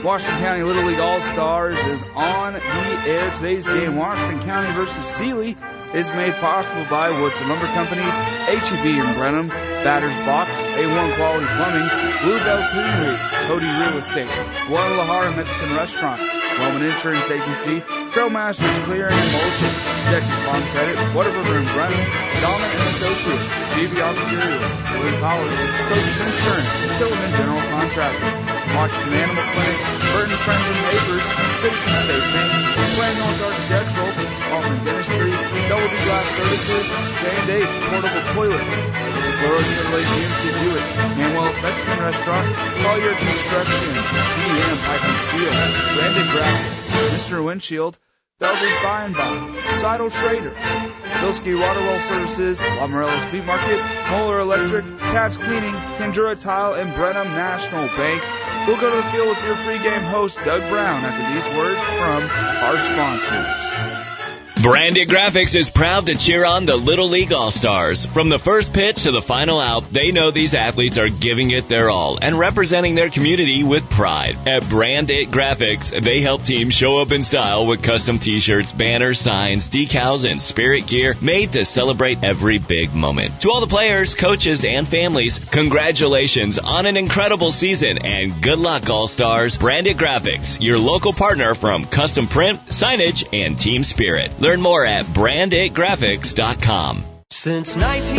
Washington County Little League All-Stars is on the air. Today's game, Washington County versus Seeley, is made possible by Woodson Lumber Company, H-E-B in Brenham, Batter's Box, A1 Quality Plumbing, Bluebell Cleanery, Cody Real Estate, Guadalajara Mexican Restaurant, Roman Insurance Agency, Trailmasters Clearing and Mulching, Texas Farm Credit, Whataburger in Brenham, Dominant and Associates, GB Materials, William College, Coach's Insurance, Tillman General Contractor, Washington Animal Clinic, Burton Friends and Neighbors, Citizen State Bank, Plan North Architectural, Altman Dentistry, Double D Glass Services, J&H Portable Toilet, Laura Chevrolet GMC Buick, Manuel's Mexican Restaurant, Collier Construction, DM Pipe and Steel, Branded Graphics, Mr. Windshield, Belder's Buy and Buy, Seidel Schrader, Bilski Waterwell Services, La Morelos Meat Market, Moeller Electric, Cat's Cleaning, Kendura Tile, and Brenham National Bank. We'll go to the field with your pregame host, Doug Brown, after these words from our sponsors. Branded Graphics is proud to cheer on the Little League All-Stars. From the first pitch to the final out, they know these athletes are giving it their all and representing their community with pride. At Branded Graphics, they help teams show up in style with custom t-shirts, banners, signs, decals, and spirit gear made to celebrate every big moment. To all the players, coaches, and families, congratulations on an incredible season and good luck, All-Stars. Branded Graphics, your local partner from custom print, signage, and team spirit. Learn more at brand8graphics.com. Since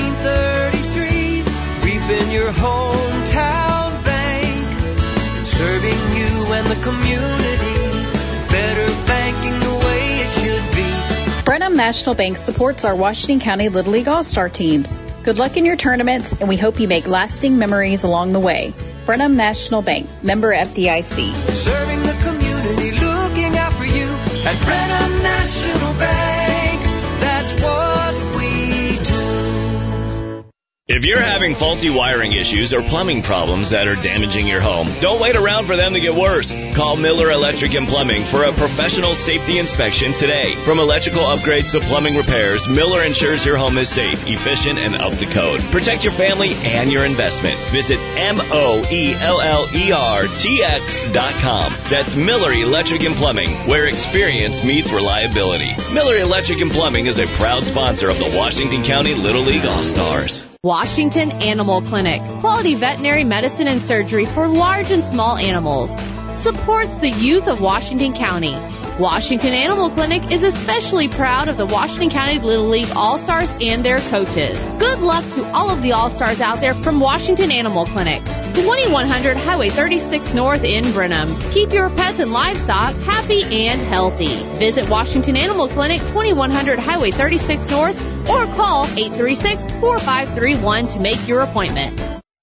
1933, we've been your hometown bank, serving you and the community, better banking the way it should be. Brenham National Bank supports our Washington County Little League All-Star teams. Good luck in your tournaments, and we hope you make lasting memories along the way. Brenham National Bank, member FDIC. Serving the community, looking out for you at Brenham National Bank. That's what we do. If you're having faulty wiring issues or plumbing problems that are damaging your home, don't wait around for them to get worse. Call Miller Electric and Plumbing for a professional safety inspection today. From electrical upgrades to plumbing repairs, Miller ensures your home is safe, efficient, and up to code. Protect your family and your investment. Visit MOELLERTX.com. That's Miller Electric and Plumbing, where experience meets reliability. Miller Electric and Plumbing is a proud sponsor of the Washington County Little League All-Stars. Washington Animal Clinic, quality veterinary medicine and surgery for large and small animals. Supports the youth of Washington County. Washington Animal Clinic is especially proud of the Washington County Little League All-Stars and their coaches. Good luck to all of the All-Stars out there from Washington Animal Clinic. 2100 Highway 36 North in Brenham. Keep your pets and livestock happy and healthy. Visit Washington Animal Clinic, 2100 Highway 36 North, or call 836-4531 to make your appointment.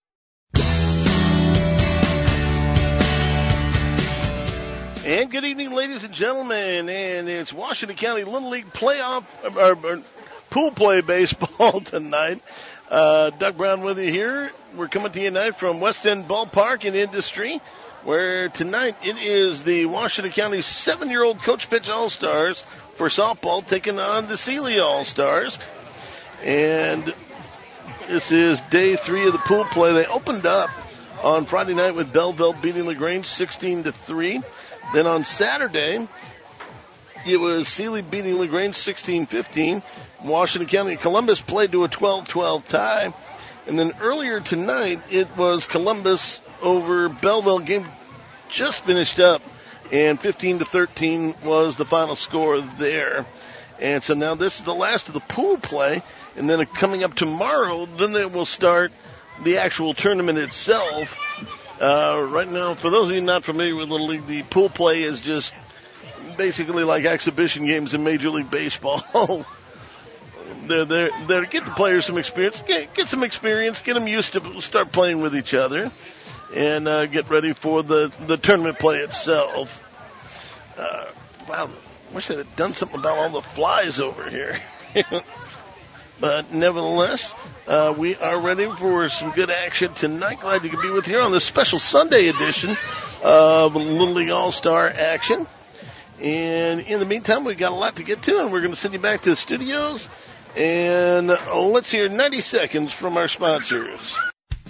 And good evening, ladies and gentlemen, and it's Washington County Little League playoff, pool play baseball tonight. Doug Brown with you here. We're coming to you tonight from West End Ballpark and Industry, where tonight it is the Washington County 7-year-old Coach Pitch All-Stars for softball taking on the Seeley All-Stars. And this is day 3 of the pool play. They opened up on Friday night with Belleville beating LaGrange 16-3. Then on Saturday, it was Seeley beating LaGrange 16-15. Washington County and Columbus played to a 12-12 tie. And then earlier tonight, it was Columbus over Belleville. Game just finished up, and 15-13 was the final score there. And so now this is the last of the pool play. And then coming up tomorrow, then they will start the actual tournament itself. Right now, for those of you not familiar with Little League, the pool play is just basically like exhibition games in Major League Baseball. They're there to get the players some experience, get some experience, get them used to start playing with each other, and get ready for the tournament play itself. Wow, wish they'd have done something about all the flies over here. But nevertheless, we are ready for some good action tonight. Glad you could be with you on this special Sunday edition of Little League All-Star action. And in the meantime, we've got a lot to get to, and we're going to send you back to the studios. And let's hear 90 seconds from our sponsors.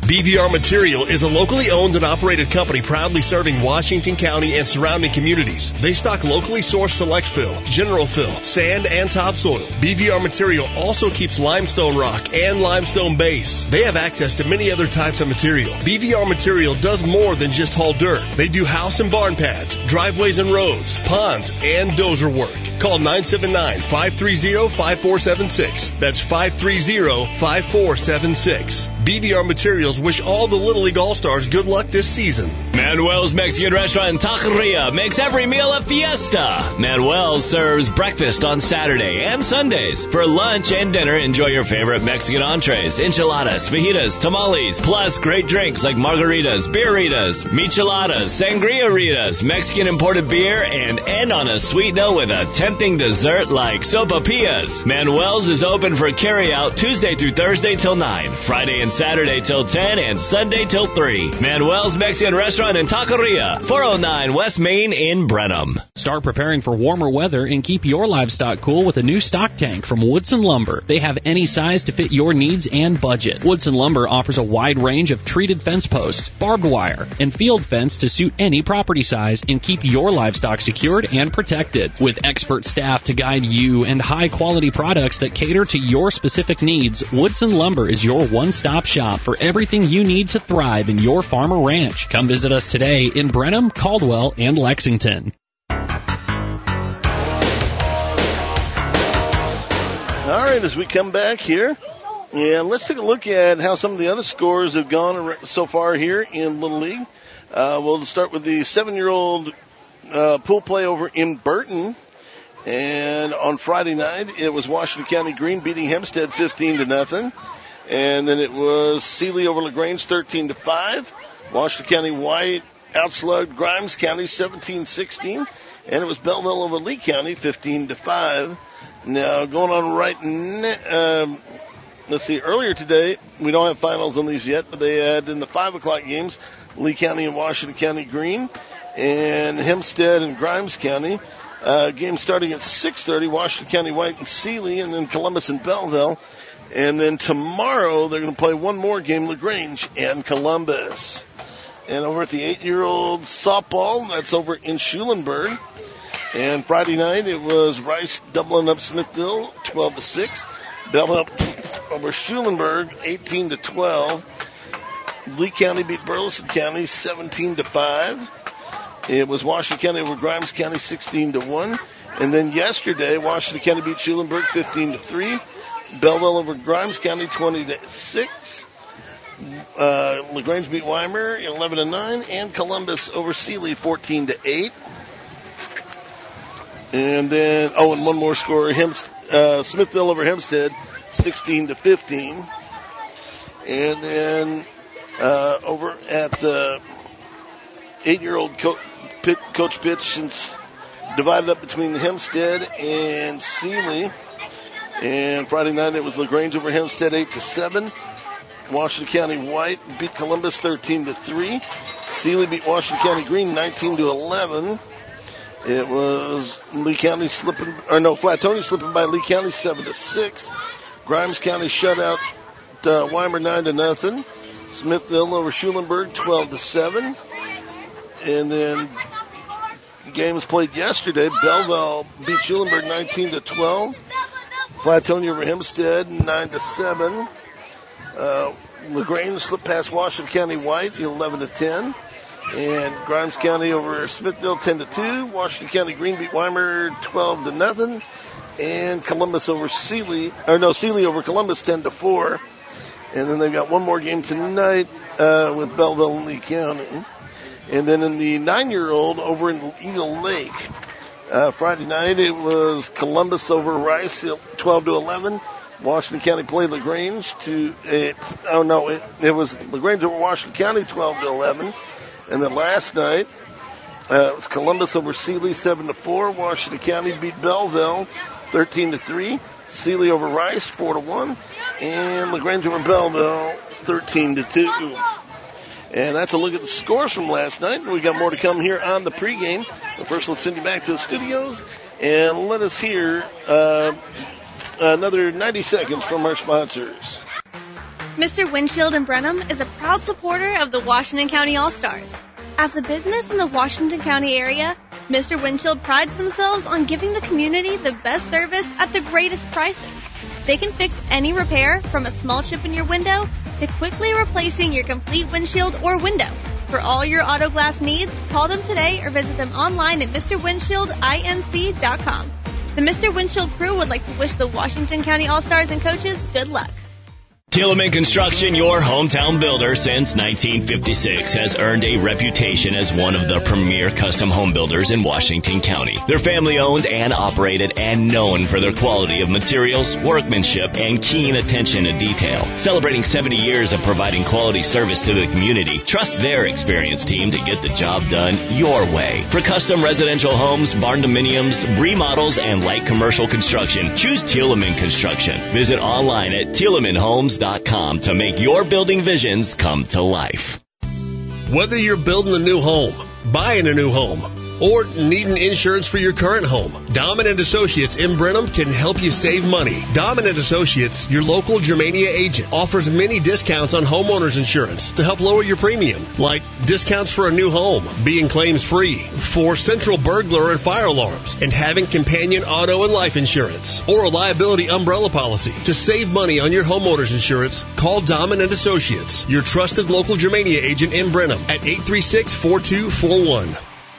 BVR Material is a locally owned and operated company proudly serving Washington County and surrounding communities. They stock locally sourced select fill, general fill, sand, and topsoil. BVR Material also keeps limestone rock and limestone base. They have access to many other types of material. BVR Material does more than just haul dirt. They do house and barn pads, driveways and roads, ponds, and dozer work. Call 979-530-5476. That's 530-5476. BVR Materials wish all the Little League All-Stars good luck this season. Manuel's Mexican Restaurant in Taqueria makes every meal a fiesta. Manuel serves breakfast on Saturday and Sundays. For lunch and dinner, enjoy your favorite Mexican entrees, enchiladas, fajitas, tamales, plus great drinks like margaritas, beeritas, micheladas, sangria-ritas, Mexican imported beer, and end on a sweet note with a tempting dessert like sopapillas. Manuel's is open for carryout Tuesday through Thursday till 9, Friday and Saturday till 10, and Sunday till 3. Manuel's Mexican Restaurant in Taqueria, 409 West Main in Brenham. Start preparing for warmer weather and keep your livestock cool with a new stock tank from Woodson Lumber. They have any size to fit your needs and budget. Woodson Lumber offers a wide range of treated fence posts, barbed wire, and field fence to suit any property size and keep your livestock secured and protected. With expert staff to guide you and high-quality products that cater to your specific needs, Woodson Lumber is your one-stop shop for everything you need to thrive in your farm or ranch. Come visit us today in Brenham, Caldwell, and Lexington. All right, as we come back here, and let's take a look at how some of the other scores have gone so far here in Little League. We'll start with the 7-year-old pool play over in Burton. And on Friday night, it was Washington County Green beating Hempstead 15-0. And then it was Sealy over LaGrange 13-5. Washington County White outslugged Grimes County 17-16. And it was Belleville over Lee County 15-5. Now, going on right now, let's see, earlier today, we don't have finals on these yet, but they had in the 5 o'clock games, Lee County and Washington County Green, and Hempstead and Grimes County. Game starting at 6:30, Washington County White and Sealy, and then Columbus and Belleville. And then tomorrow, they're going to play one more game, LaGrange and Columbus. And over at the 8-year-old softball, that's over in Schulenburg. And Friday night, it was Rice doubling up Smithville, 12-6. Belleville over Schulenburg, 18-12. Lee County beat Burleson County, 17-5. It was Washington County over Grimes County, 16-1. And then yesterday, Washington County beat Schulenburg, 15-3. Belleville over Grimes County, 20-6. LaGrange beat Weimar, 11-9. And Columbus over Sealy, 14-8. And then, and one more score, Smithville over Hempstead, 16-15. And then over at the 8-year-old Coach Pitch divided up between Hempstead and Sealy. And Friday night it was LaGrange over Hempstead 8-7. Washington County White beat Columbus 13-3. Sealy beat Washington County Green 19-11. It was Flatonia slipping by Lee County 7-6. Grimes County shut out Weimar 9-0. Smithville over Schulenburg 12-7. And then games played yesterday. Belleville beat Schulenburg 19-12. Flatonia over Hempstead 9-7. LaGrange slipped past Washington County White 11-10. And Grimes County over Smithville 10-2. Washington County Green beat Weimar 12-0. And Columbus over Sealy over Columbus 10-4. And then they've got one more game tonight with Belleville and Lee County. And then in the 9-year-old over in Eagle Lake, Friday night it was Columbus over Rice 12-11. Washington County played LaGrange it was LaGrange over Washington County 12-11. And then last night, it was Columbus over Sealy 7-4. Washington County beat Belleville 13-3. Sealy over Rice 4-1. And LaGrange over Belleville 13-2. And that's a look at the scores from last night. We got more to come here on the pregame. But first, let's send you back to the studios and let us hear another 90 seconds from our sponsors. Mr. Windshield in Brenham is a proud supporter of the Washington County All-Stars. As a business in the Washington County area, Mr. Windshield prides themselves on giving the community the best service at the greatest prices. They can fix any repair from a small chip in your window to quickly replacing your complete windshield or window. For all your auto glass needs, call them today or visit them online at MrWindshieldInc.com. The Mr. Windshield crew would like to wish the Washington County All-Stars and coaches good luck. Tilleman Construction, your hometown builder since 1956, has earned a reputation as one of the premier custom home builders in Washington County. They're family-owned and operated and known for their quality of materials, workmanship, and keen attention to detail. Celebrating 70 years of providing quality service to the community, trust their experienced team to get the job done your way. For custom residential homes, barn dominiums, remodels, and light commercial construction, choose Tilleman Construction. Visit online at TillemanHomes.com to make your building visions come to life. Whether you're building a new home, buying a new home, or needing insurance for your current home, Dominant Associates in Brenham can help you save money. Dominant Associates, your local Germania agent, offers many discounts on homeowners insurance to help lower your premium, like discounts for a new home, being claims free, for central burglar and fire alarms, and having companion auto and life insurance, or a liability umbrella policy. To save money on your homeowners insurance, call Dominant Associates, your trusted local Germania agent in Brenham at 836-4241.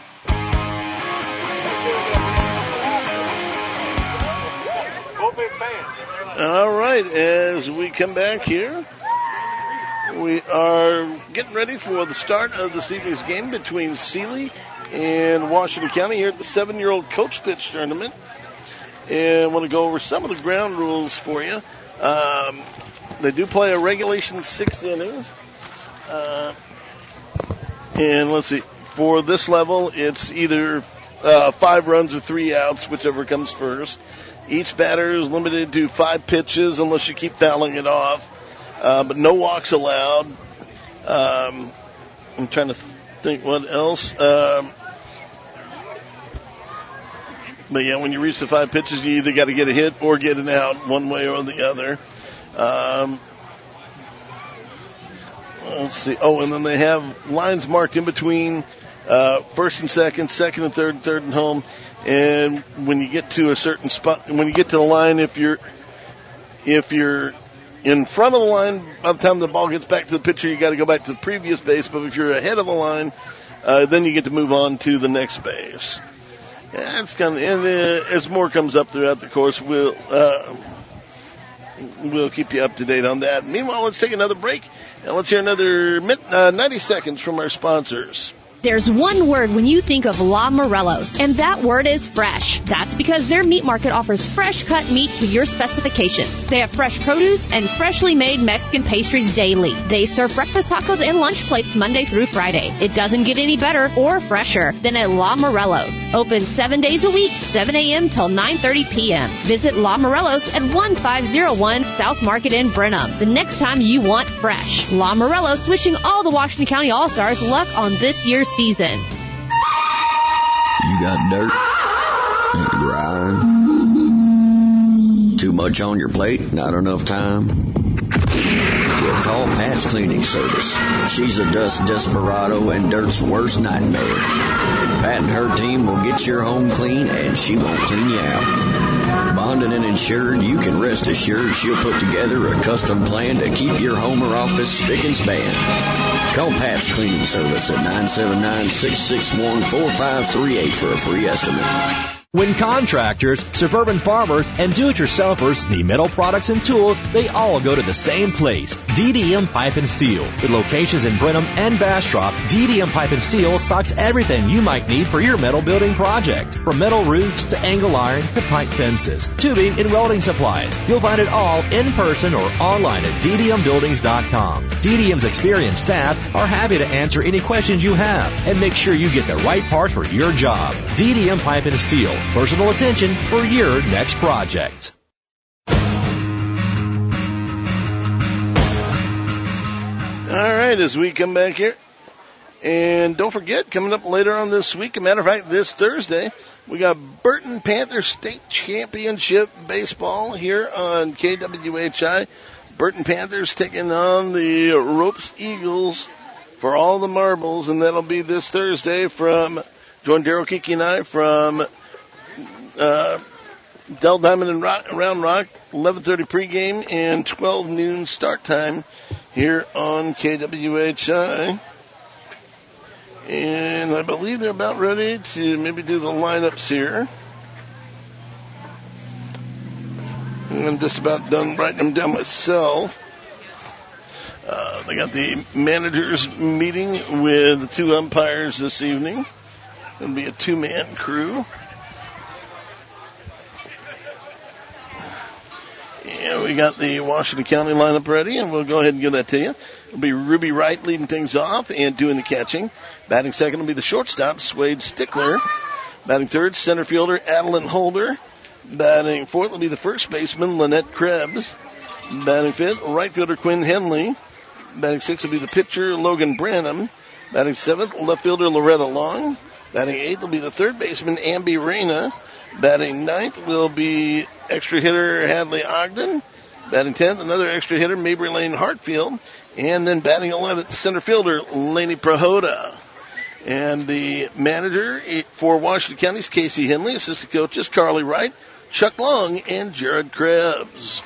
All right, as we come back here, we are getting ready for the start of this evening's game between Sealy and Washington County here at the 7-year-old Coach Pitch Tournament. And I want to go over some of the ground rules for you. They do play a regulation 6 innings. And let's see, for this level, it's either 5 runs or 3 outs, whichever comes first. Each batter is limited to 5 pitches unless you keep fouling it off, but no walks allowed. I'm trying to think what else. But yeah, when you reach the 5 pitches, you either got to get a hit or get an out, one way or the other. Let's see. Oh, and then they have lines marked in between first and second, second and third and home. And when you get to a certain spot, when you get to the line, if you're in front of the line, by the time the ball gets back to the pitcher, you got to go back to the previous base. But if you're ahead of the line, then you get to move on to the next base. Yeah, it's kind of, and as more comes up throughout the course, we'll keep you up to date on that. Meanwhile, let's take another break and let's hear another 90 seconds from our sponsors. There's one word when you think of La Morelos, and that word is fresh. That's because their meat market offers fresh cut meat to your specifications. They have fresh produce and freshly made Mexican pastries daily. They serve breakfast tacos and lunch plates Monday through Friday. It doesn't get any better or fresher than at La Morelos. Open 7 days a week, 7 a.m. till 9:30 p.m. Visit La Morelos at 1501 South Market in Brenham. The next time you want fresh. La Morelos wishing all the Washington County All-Stars luck on this year's season. You got dirt and grind. Too much on your plate, not enough time. Well, call Pat's Cleaning Service. She's a dust desperado and dirt's worst nightmare. Pat and her team will get your home clean, and she won't clean you out. Bonded and insured, you can rest assured she'll put together a custom plan to keep your home or office spick and span. Call Pat's Cleaning Service at 979-661-4538 for a free estimate. When contractors, suburban farmers, and do-it-yourselfers need metal products and tools, they all go to the same place, DDM Pipe and Steel. With locations in Brenham and Bastrop, DDM Pipe and Steel stocks everything you might need for your metal building project. From metal roofs to angle iron to pipe fences, tubing and welding supplies. You'll find it all in person or online at ddmbuildings.com. DDM's experienced staff are happy to answer any questions you have and make sure you get the right parts for your job. DDM Pipe and Steel. Personal attention for your next project. All right, as we come back here. And don't forget, coming up later on this week, as a matter of fact, this Thursday, we got Burton Panthers State Championship Baseball here on KWHI. Burton Panthers taking on the Ropes Eagles for all the marbles, and that'll be this Thursday from join Daryl Kiki and I from Dell Diamond and Round Rock, 11:30 pregame and 12 noon start time here on KWHI. And I believe they're about ready to maybe do the lineups here. I'm just about done writing them down myself. They got the managers meeting with the 2 umpires this evening. It'll be a 2-man crew. And we got the Washington County lineup ready, and we'll go ahead and give that to you. It'll be Ruby Wright leading things off and doing the catching. Batting second will be the shortstop, Swade Stickler. Batting third, center fielder, Adeline Holder. Batting fourth will be the first baseman, Lynette Krebs. Batting fifth, right fielder, Quinn Henley. Batting sixth will be the pitcher, Logan Branham. Batting seventh, left fielder, Loretta Long. Batting eighth will be the third baseman, Ambi Reyna. Batting ninth will be extra hitter, Hadley Ogden. Batting 10th, another extra hitter, Mabry Lane Hartfield. And then batting 11th, center fielder, Lainey Prahota. And the manager for Washington County is Casey Henley. Assistant coaches, Carly Wright, Chuck Long, and Jared Krebs.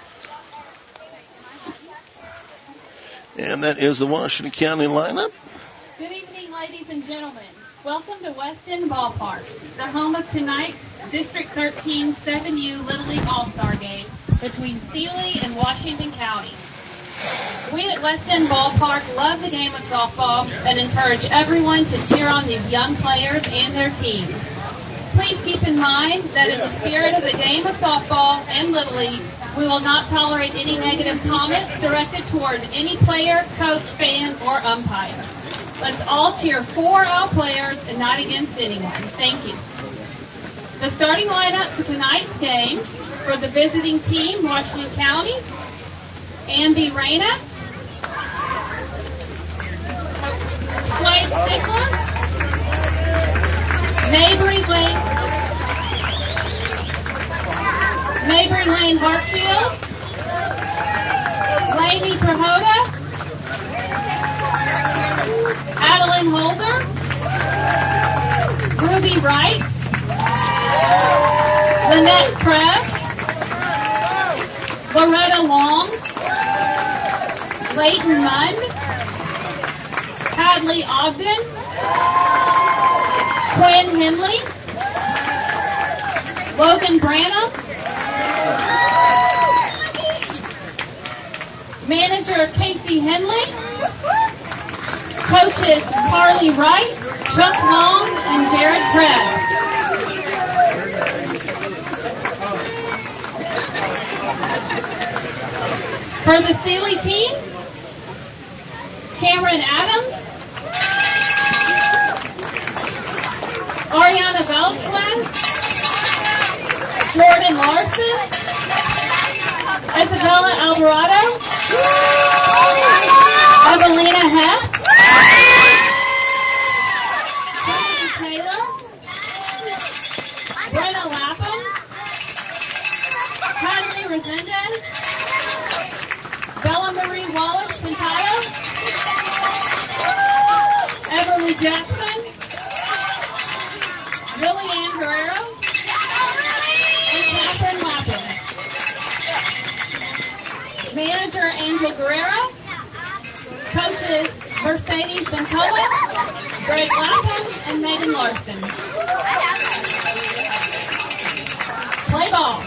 And that is the Washington County lineup. Good evening, ladies and gentlemen. Welcome to Weston Ballpark, the home of tonight's District 13 7U Little League All-Star Game between Sealy and Washington County. We at Weston Ballpark love the game of softball and encourage everyone to cheer on these young players and their teams. Please keep in mind that in the spirit of the game of softball and Little League, we will not tolerate any negative comments directed toward any player, coach, fan, or umpire. Let's all cheer for our players and not against anyone. Thank you. The starting lineup for tonight's game for the visiting team, Washington County, Ambi Reyna, Swade Stickler, Mabry Lane Hartfield, Lainey Prahota, Adeline Holder, Ruby Wright, Lynette Krebs, Loretta Long, Leighton Munn, Hadley Ogden, Quinn Henley, Logan Branham, manager Casey Henley, coaches Carly Wright, Chuck Long, and Jared Krebs. For the Sealy team, Cameron Adams, Ariana Velasquez, Jordan Larson, Isabella Alvarado, Evelina Hess, Kennedy Taylor, Brenna Lapham, Hadley Resendez, Bella Marie Wallace Pintado, Everly Jackson, Lily Ann Guerrero, and Catherine Lapham. Manager Angel Guerrero, coaches Mercedes Bencoa, Greg Lapham, and Megan Larson. Play ball.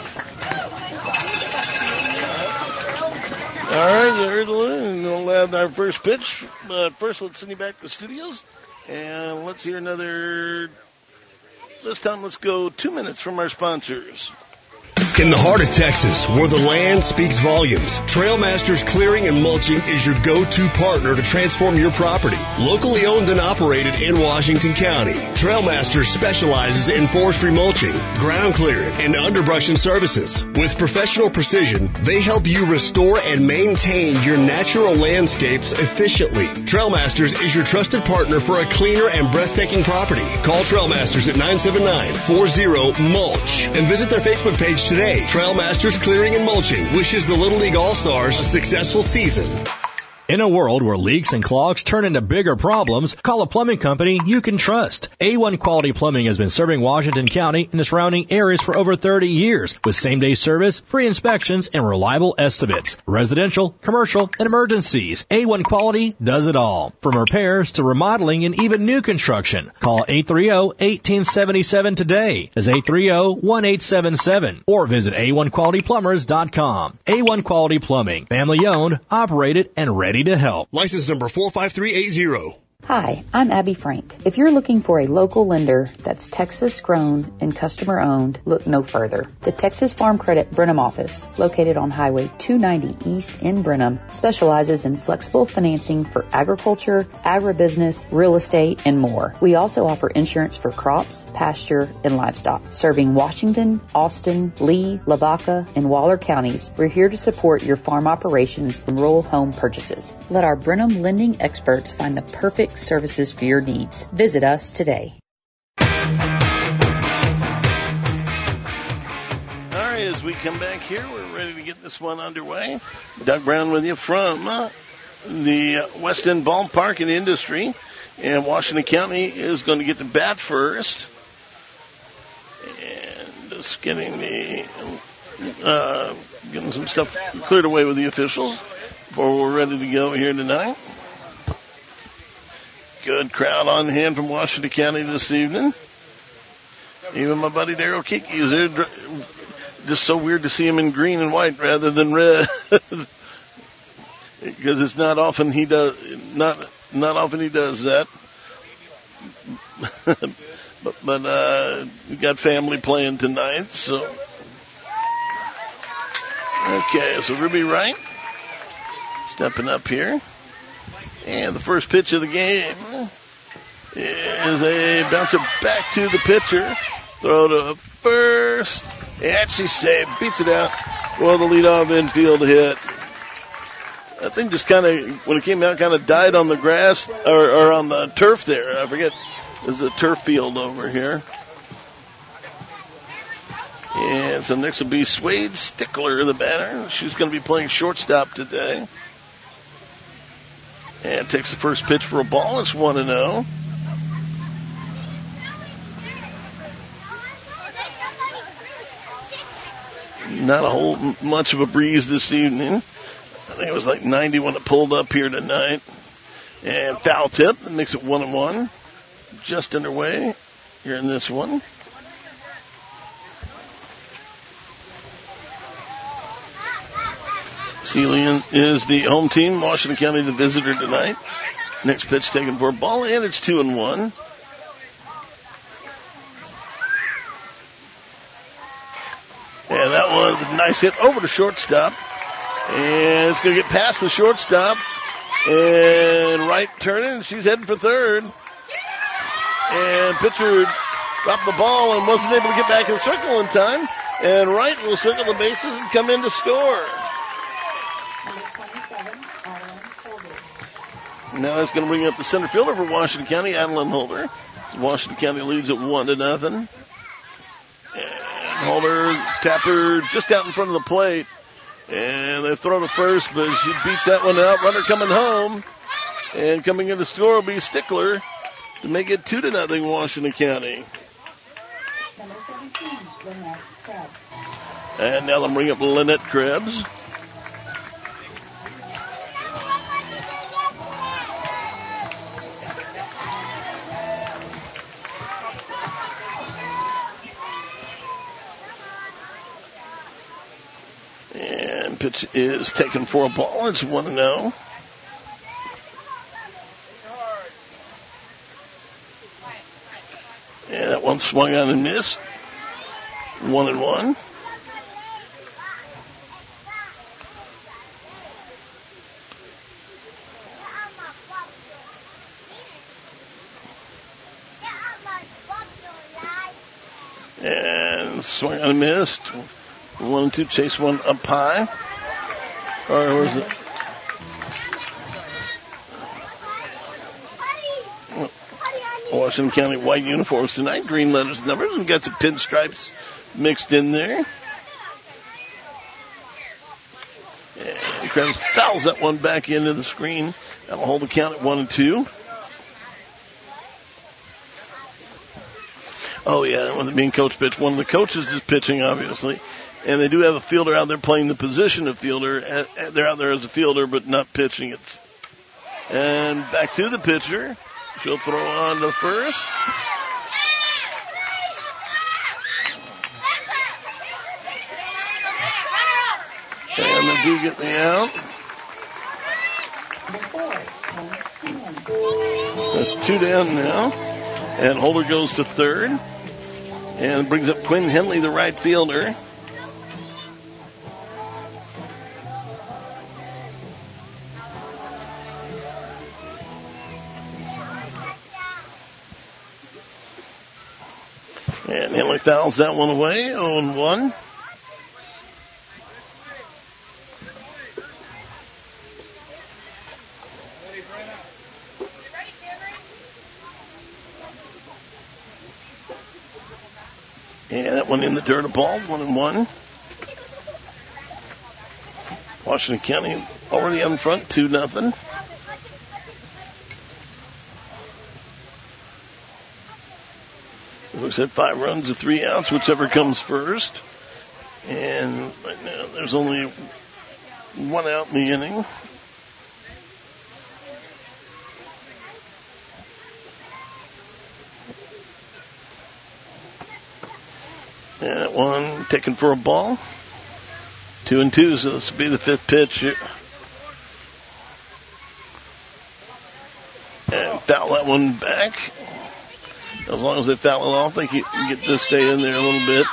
All right, you heard the line, and we'll have our first pitch. But first, let's send you back to the studios, and let's hear another. This time, let's go 2 minutes from our sponsors. In the heart of Texas, where the land speaks volumes, Trailmasters Clearing and Mulching is your go-to partner to transform your property. Locally owned and operated in Washington County, Trailmasters specializes in forestry mulching, ground clearing, and underbrushing services. With professional precision, they help you restore and maintain your natural landscapes efficiently. Trailmasters is your trusted partner for a cleaner and breathtaking property. Call Trailmasters at 979-40-MULCH and visit their Facebook page message today. Trailmasters Clearing and Mulching wishes the Little League All-Stars a successful season. In a world where leaks and clogs turn into bigger problems, call a plumbing company you can trust. A1 Quality Plumbing has been serving Washington County and the surrounding areas for over 30 years with same-day service, free inspections, and reliable estimates. Residential, commercial, and emergencies. A1 Quality does it all. From repairs to remodeling and even new construction. Call 830-1877 today. That's 830-1877. Or visit A1QualityPlumbers.com. A1 Quality Plumbing. Family owned, operated, and ready to help. License number 45380. Hi, I'm Abby Frank. If you're looking for a local lender that's Texas grown and customer owned, look no further. The Texas Farm Credit Brenham office, located on Highway 290 East in Brenham, specializes in flexible financing for agriculture, agribusiness, real estate, and more. We also offer insurance for crops, pasture, and livestock. Serving Washington, Austin, Lee, Lavaca, and Waller counties, we're here to support your farm operations and rural home purchases. Let our Brenham lending experts find the perfect services for your needs. Visit us today. All right, as we come back here, we're ready to get this one underway. Doug Brown with you from the West End Ballpark and Industry. And Washington County is going to get to bat first. And just getting some stuff cleared away with the officials before we're ready to go here tonight. Good crowd on hand from Washington County this evening. Even my buddy Daryl Kiki is there. Just so weird to see him in green and white rather than red. Because it's not often he does that. but we got family playing tonight, so. Okay, so Ruby Wright stepping up here. And the first pitch of the game is a bouncer back to the pitcher. Throw to first. And she saved. Beats it out. Well, the leadoff infield hit. That thing just kind of, when it came out, kind of died on the grass or on the turf there. I forget. There's a turf field over here. And so next will be Swade Stickler, the batter. She's going to be playing shortstop today. And takes the first pitch for a ball. It's 1-0. Not a whole much of a breeze this evening. I think it was like 90 when it pulled up here tonight. And foul tip that makes it 1-1. Just underway here in this one. Sealy is the home team. Washington County the visitor tonight. Next pitch taken for a ball, and it's 2-1. And that was a nice hit over to shortstop. And it's going to get past the shortstop. And Wright turning. She's heading for third. And pitcher dropped the ball and wasn't able to get back in the circle in time. And Wright will circle the bases and come in to score. Now that's going to bring up the center fielder for Washington County, Adeline Holder. Washington County leads at 1-0. And Holder tapped her just out in front of the plate. And they throw to first, but she beats that one out. Runner coming home. And coming in to score will be Stickler to make it 2-0 Washington County. And now they'll bring up Lynette Krebs. And pitch is taken for a ball. It's 1-0. And that one swung on and missed. 1-1. And swung on and missed. 1-2, chase one up high. Or was it? Washington County white uniforms tonight. Green letters, numbers, and got some pinstripes mixed in there. Krebs fouls that one back into the screen. That'll hold the count at 1-2. Oh, yeah, with it being coach pitch. One of the coaches is pitching, obviously. And they do have a fielder out there playing the position of fielder. They're out there as a fielder, but not pitching it. And back to the pitcher. She'll throw on to first. And they do get the out. That's 2 down now. And Holder goes to third. And brings up Quinn Henley, the right fielder. And Henley fouls that one away, 0-1. And that one in the dirt, a ball, 1-1. Washington County already up in front, 2-0. Looks at 5 runs to 3 outs, whichever comes first. And right now there's only 1 out in the inning. And that one taken for a ball. 2-2, so this will be the 5th pitch here. And foul that one back. As long as they foul it off, they can get to stay in there a little bit.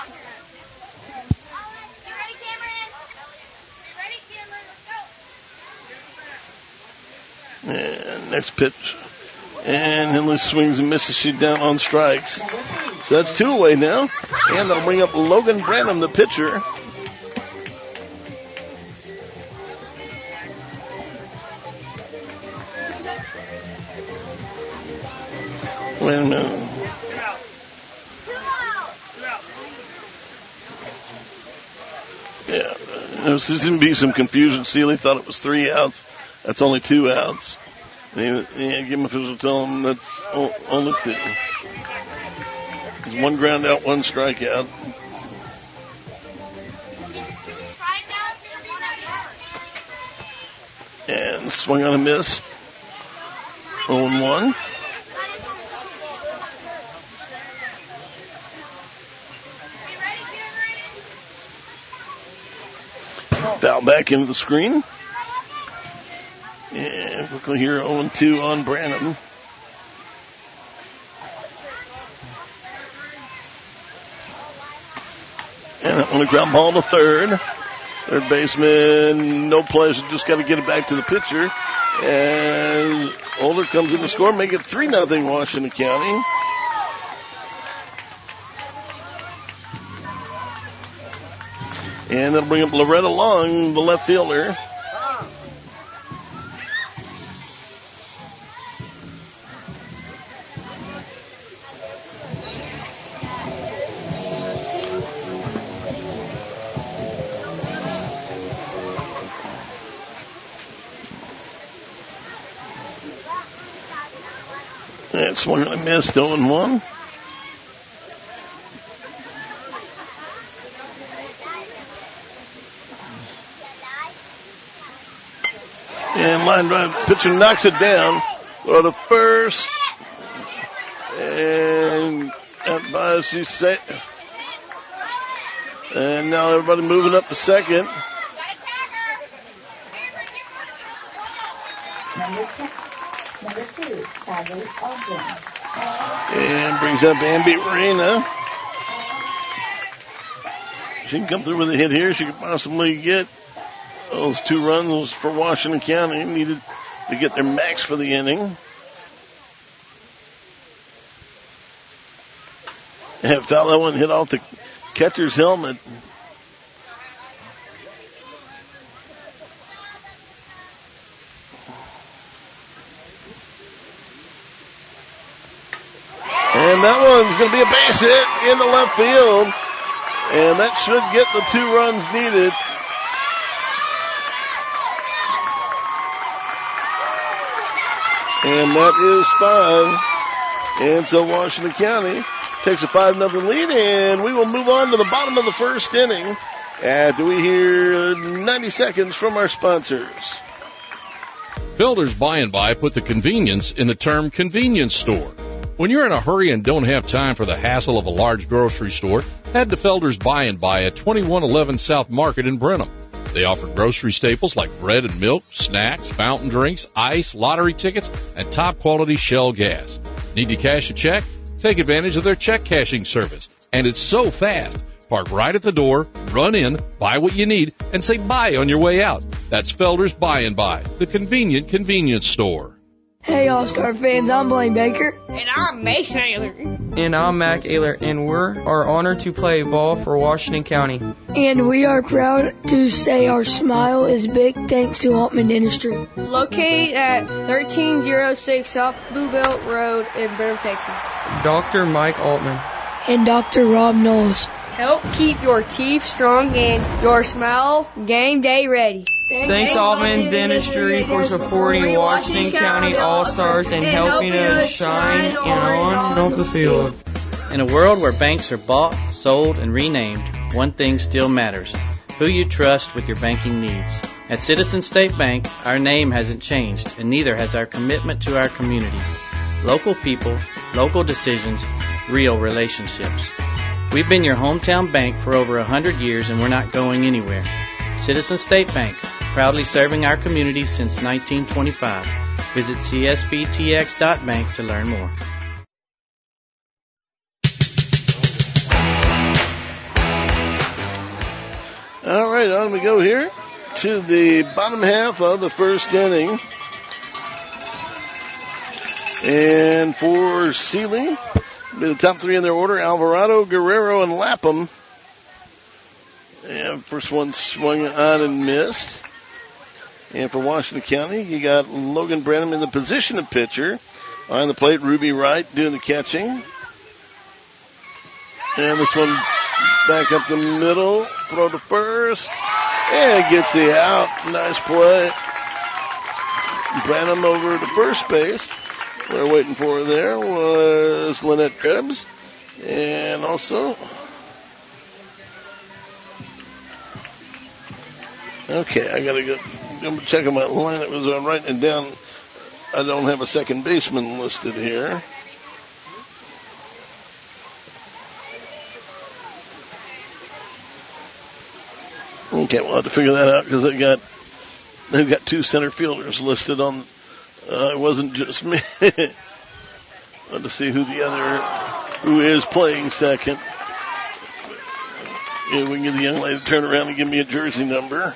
And next pitch. And Henley swings and misses. She's down on strikes. So that's 2 away now. And that'll bring up Logan Branham, the pitcher. Wait a minute. Yeah, there seems to be some confusion. Seeley thought it was 3 outs. That's only 2 outs. Game official tell him that's only 2. There's 1 ground out, 1 strikeout. And swing on a miss. 0-1. Foul back into the screen. And quickly here, 0-2 on Branham. And that one a ground ball to third. Third baseman, no pleasure, just got to get it back to the pitcher. And Holder comes in to score, make it 3-0 Washington County. And that'll bring up Loretta Long, the left fielder. That swung and a missed, 0-1. And line drive, pitcher knocks it down. Go to first. And that buys you set. And now everybody moving up to second. Number 2, Sally Ogden. And brings up Ambi Reina. She can come through with a hit here. She could possibly get those 2 runs for Washington County. Needed to get their max for the inning. And foul that one hit off the catcher's helmet. And that one's going to be a base hit in the left field. And that should get the 2 runs needed. And that is 5. And so Washington County takes a 5-0 lead, and we will move on to the bottom of the first inning after we hear 90 seconds from our sponsors. Felder's By and By put the convenience in the term convenience store. When you're in a hurry and don't have time for the hassle of a large grocery store, head to Felder's By and By at 2111 South Market in Brenham. They offer grocery staples like bread and milk, snacks, fountain drinks, ice, lottery tickets, and top-quality Shell gas. Need to cash a check? Take advantage of their check cashing service. And it's so fast. Park right at the door, run in, buy what you need, and say bye on your way out. That's Felder's By and By, the convenient convenience store. Hey, All-Star fans, I'm Blaine Baker. And I'm Mason Ayler. And I'm Mac Ayler, and we are honored to play ball for Washington County. And we are proud to say our smile is big thanks to Altman Dentistry. Located at 1306 South Bluebelt Road in Brenham, Texas. Dr. Mike Altman. And Dr. Rob Knowles. Help keep your teeth strong and your smile game day ready. Thanks Altman Dentistry for supporting Washington County All-Stars and helping us shine on and off the field. In a world where banks are bought, sold, and renamed, one thing still matters: who you trust with your banking needs. At Citizen State Bank, our name hasn't changed, and neither has our commitment to our community. Local people, local decisions, real relationships. We've been your hometown bank for over 100 years, and we're not going anywhere. Citizen State Bank, proudly serving our community since 1925. Visit csbtx.bank to learn more. All right, on we go here to the bottom half of the first inning. And for Sealy, the top three in their order: Alvarado, Guerrero, and Lapham. And first one swung on and missed. And for Washington County, you got Logan Branham in the position of pitcher. On the plate, Ruby Wright doing the catching. And this one back up the middle, throw to first, and gets the out. Nice play. Branham over to first base. We're waiting for her there was Lynette Krebs. And also, okay, I gotta go check on my line. It was writing it down. I don't have a second baseman listed here. Okay, we'll have to figure that out because they've got two center fielders listed on. It wasn't just me. Want to see who is playing second. Yeah, we can get the young lady to turn around and give me a jersey number.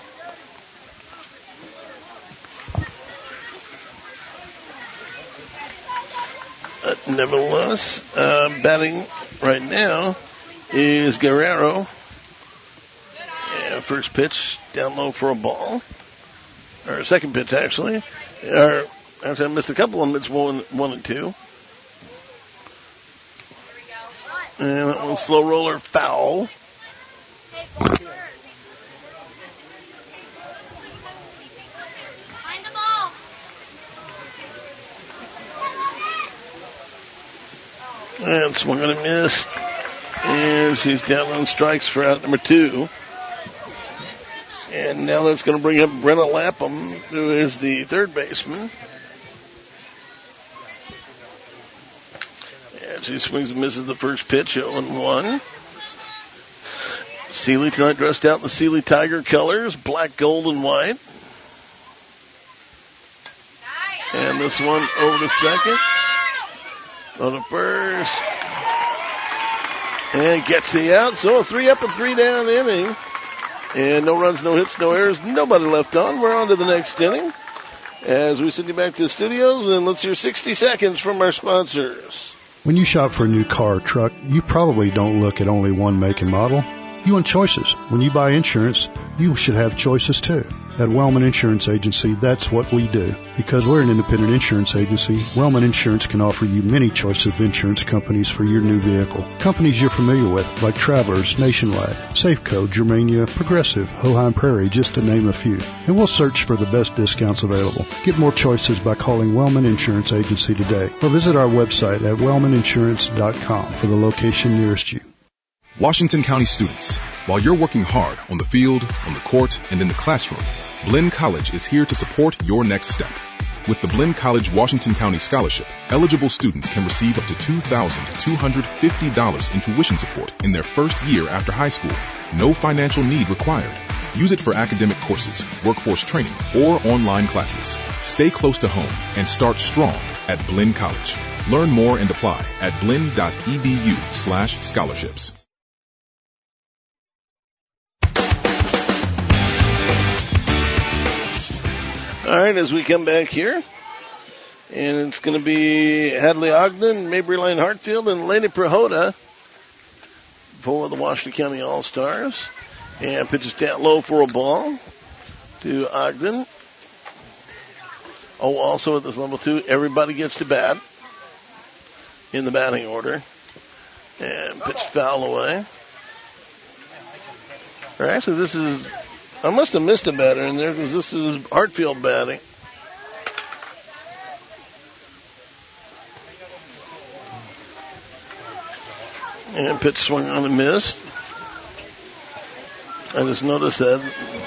Nevertheless, batting right now is Guerrero. Yeah, first pitch down low for a ball. Or second pitch, actually. Actually, I missed a couple of them. It's 1 and 2. And that one's slow roller foul. And swung and a miss. And she's down on strikes for out number 2. And now that's going to bring up Brenna Lapham, who is the third baseman. And she swings and misses the first pitch, 0-1. Sealy tonight dressed out in the Sealy Tiger colors, black, gold, and white. And this one over to second. On the first. And gets the out. So a 3 up and 3 down inning. And no runs, no hits, no errors, nobody left on. We're on to the next inning as we send you back to the studios, and let's hear 60 seconds from our sponsors. When you shop for a new car or truck, you probably don't look at only one make and model. You want choices. When you buy insurance, you should have choices too. At Wellman Insurance Agency, that's what we do. Because we're an independent insurance agency, Wellman Insurance can offer you many choices of insurance companies for your new vehicle. Companies you're familiar with, like Travelers, Nationwide, Safeco, Germania, Progressive, Hoheim Prairie, just to name a few. And we'll search for the best discounts available. Get more choices by calling Wellman Insurance Agency today, or visit our website at wellmaninsurance.com for the location nearest you. Washington County students, while you're working hard on the field, on the court, and in the classroom, Blinn College is here to support your next step. With the Blinn College Washington County Scholarship, eligible students can receive up to $2,250 in tuition support in their first year after high school. No financial need required. Use it for academic courses, workforce training, or online classes. Stay close to home and start strong at Blinn College. Learn more and apply at blinn.edu/scholarships. All right, as we come back here, and it's going to be Hadley Ogden, Mabry Lane Hartfield, and Lady Prahota for the Washington County All-Stars. And pitches down low for a ball to Ogden. Oh, also at this level 2, everybody gets to bat in the batting order. And pitch foul away. Or actually, this is... I must have missed a batter in there because this is Hartfield batting. And pitch swung on and missed. I just noticed that.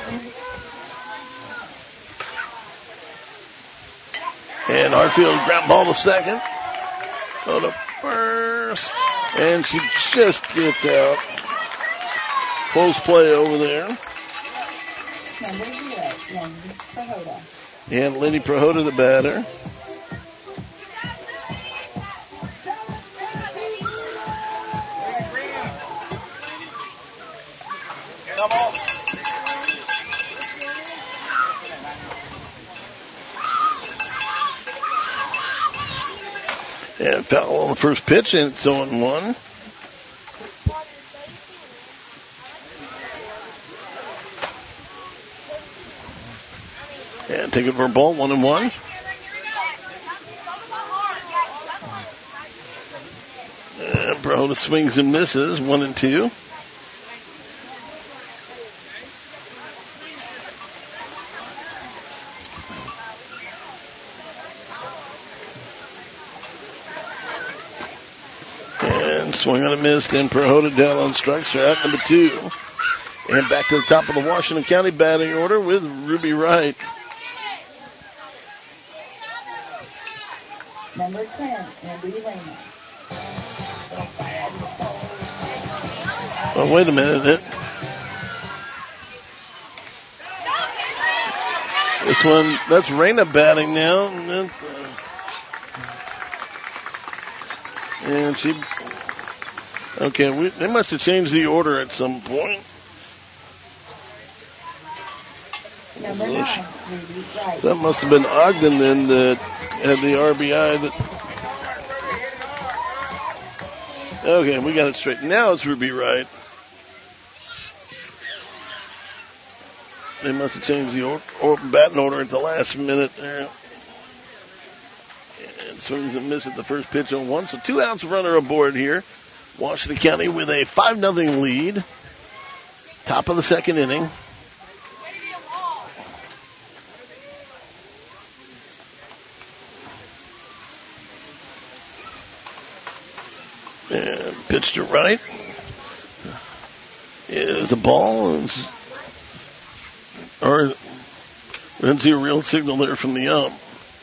And Hartfield ground ball to second. Go to first. And she just gets out. Close play over there. Number 0, Lenny Prahota. And Lenny Prahota, the batter. And foul on the first pitch, and it's 0-1. And take it for a ball, 1-1. And Prahota swings and misses, 1-2. And swing on a miss, and Prahota down on strikes for out number 2. And back to the top of the Washington County batting order with Ruby Wright. Number 10, Amber Lehman. Oh, wait a minute. This one, that's Raina batting now. And she, okay, they must have changed the order at some point. Number 9, Ruby Wright. So that must have been Ogden then that had the RBI. Okay, we got it straight. Now it's Ruby Wright. They must have changed the batting order at the last minute there. And swings and misses the first pitch on 1. So 2 outs, runner aboard here. Washington County with a 5-0 lead. Top of the second inning. And pitch to right is a ball. Or didn't see a real signal there from the ump.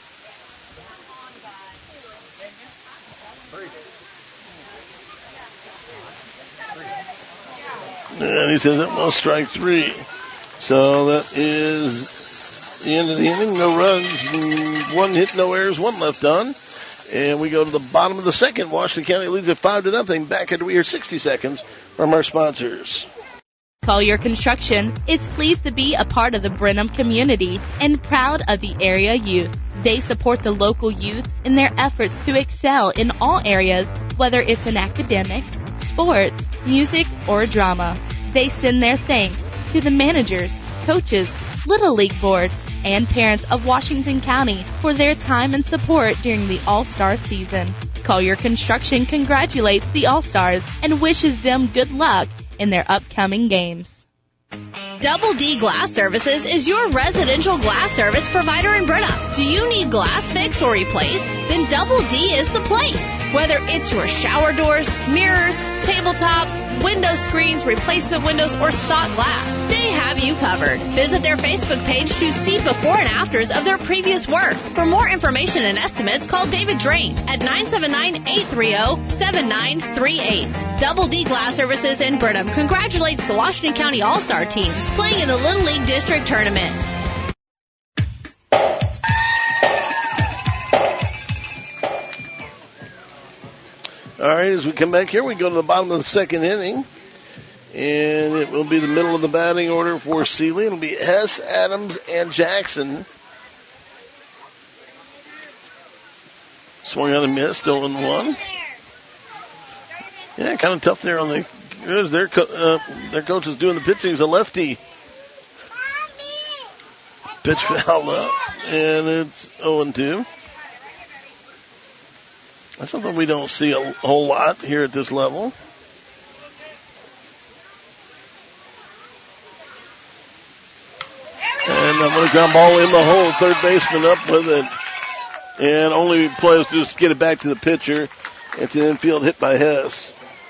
And he says it was strike 3. So that is the end of the inning. No runs, 1 hit, no errors, 1 left on. And we go to the bottom of the second. Washington County leads at 5-0. Back after we hear 60 seconds from our sponsors. Collier Construction is pleased to be a part of the Brenham community and proud of the area youth. They support the local youth in their efforts to excel in all areas, whether it's in academics, sports, music, or drama. They send their thanks to the managers, coaches, Little League Board, and parents of Washington County for their time and support during the All-Star season. Collier Construction congratulates the All-Stars and wishes them good luck in their upcoming games. Double D Glass Services is your residential glass service provider in Brenham. Do you need glass fixed or replaced? Then Double D is the place. Whether it's your shower doors, mirrors, tabletops, window screens, replacement windows, or stock glass, they have you covered. Visit their Facebook page to see before and afters of their previous work. For more information and estimates, call David Drain at 979-830-7938. Double D Glass Services in Brenham congratulates the Washington County All-Star teams playing in the Little League District Tournament. All right, as we come back here, we go to the bottom of the second inning, and it will be the middle of the batting order for Sealy. It'll be Hess, Adams, and Jackson. Swung on a miss, still 0-1. Yeah, kind of tough there on the. Their coach is doing the pitching. He's a lefty. Pitch fouled up, and it's 0-2. That's something we don't see a whole lot here at this level. And I'm going to ground ball in the hole. Third baseman up with it. And only plays to just get it back to the pitcher. It's an infield hit by Hess.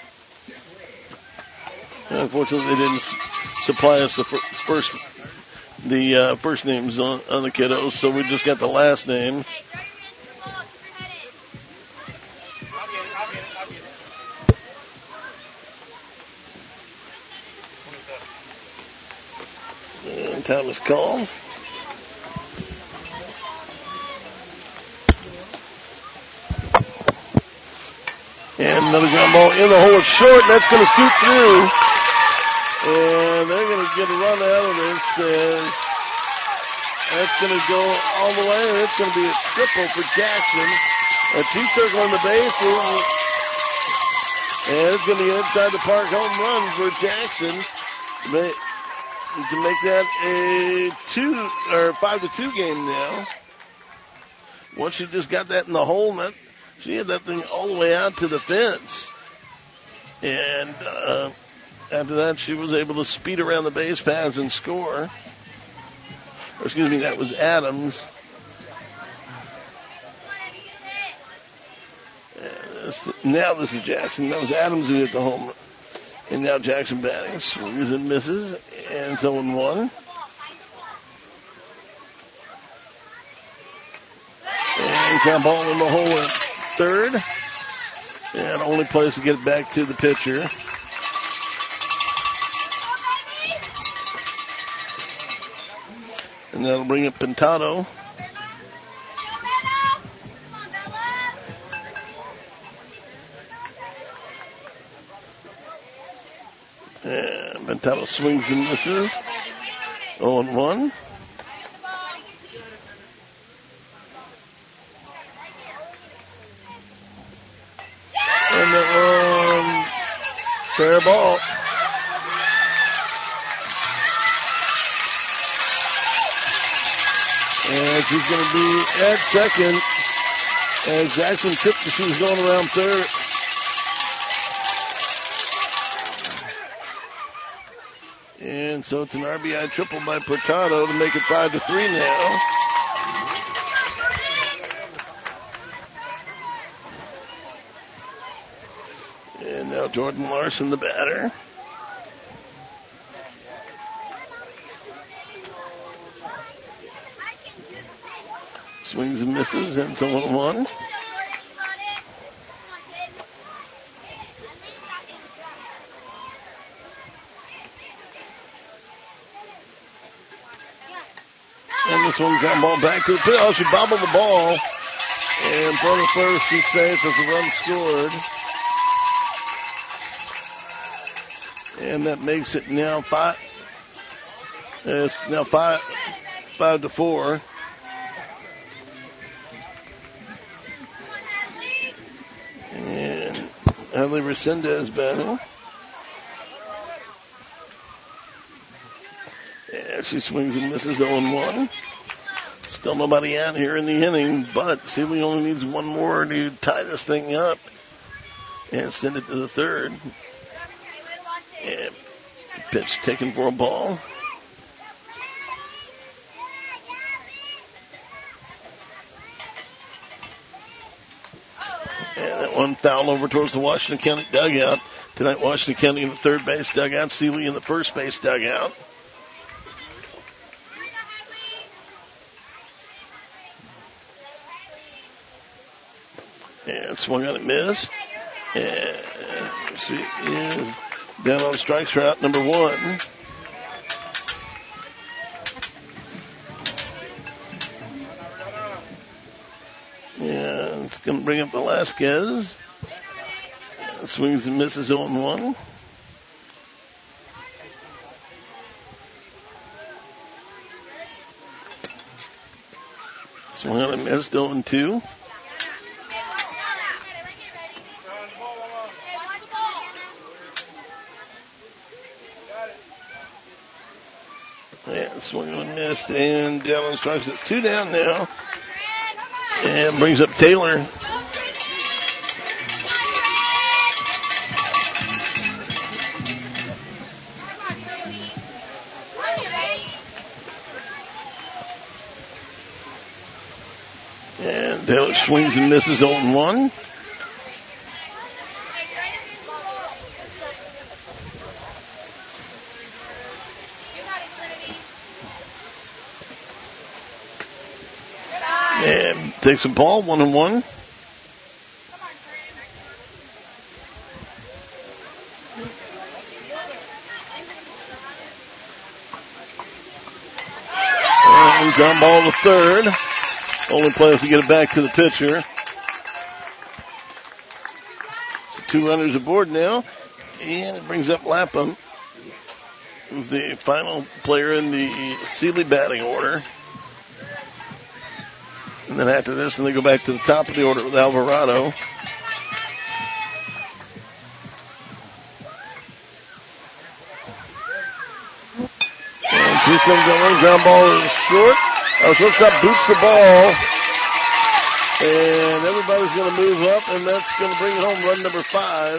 And unfortunately, they didn't supply us the first names on the kiddos, so we just got the last name. And time is called. And another ground ball in the hole. It's short, and that's going to scoot through. And they're going to get a run out of this. That's going to go all the way, and it's going to be a triple for Jackson. A two-circle on the base. And it's going to be inside the park home run for Jackson to make that a 5-2 game now. Once she just got that in the hole, she had that thing all the way out to the fence. And after that, she was able to speed around the base paths and score. Or, excuse me, that was Adams. Now this is Jackson. That was Adams who hit the home run. And now Jackson batting. Swings and misses. And 0-1. And ground ball in the hole at third. And only place to get it back to the pitcher. And that'll bring up Pintado. And Pintado swings and misses. 0-1. And that one, fair ball. And she's going to be at second as Jackson tipped that she was going around third. And so it's an RBI triple by Pintado to make it 5-3 now. And now Jordan Larson, the batter. Swings and misses, and 0-1. And this one got ball back to the field. Oh, she bobbled the ball. And from the first, she's safe as the run scored. And that makes it now 5. It's now 5-4. And Adley Resendez batting. She swings and misses 0-1. Still nobody out here in the inning, but Sealy only needs one more to tie this thing up and send it to the third. And pitch taken for a ball. And that one foul over towards the Washington County dugout. Tonight, Washington County in the third base dugout, Sealy in the first base dugout. And swung on and missed. And she is down on strikes route number 1. And it's going to bring up Velasquez. Swings and misses 0-1. Swung on and missed 0-2. And swung on and missed, and down on strikes. It's 2 down now. And brings up Taylor. And Taylor swings and misses 0-1. And takes a ball, 1-1. And ground ball to third. Only play to get it back to the pitcher. So 2 runners aboard now. And it brings up Lapham, who's the final player in the Sealy batting order. And then after this, they go back to the top of the order with Alvarado. And two comes on, ground ball is short. Shortstop boots the ball. And everybody's going to move up, and that's going to bring it home, run number 5.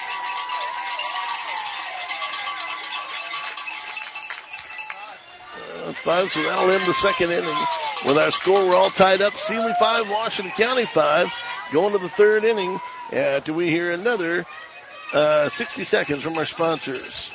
That's 5, so that'll end the second inning. With our score, we're all tied up. Sealy 5, Washington County 5. Going to the third inning after we hear another 60 seconds from our sponsors.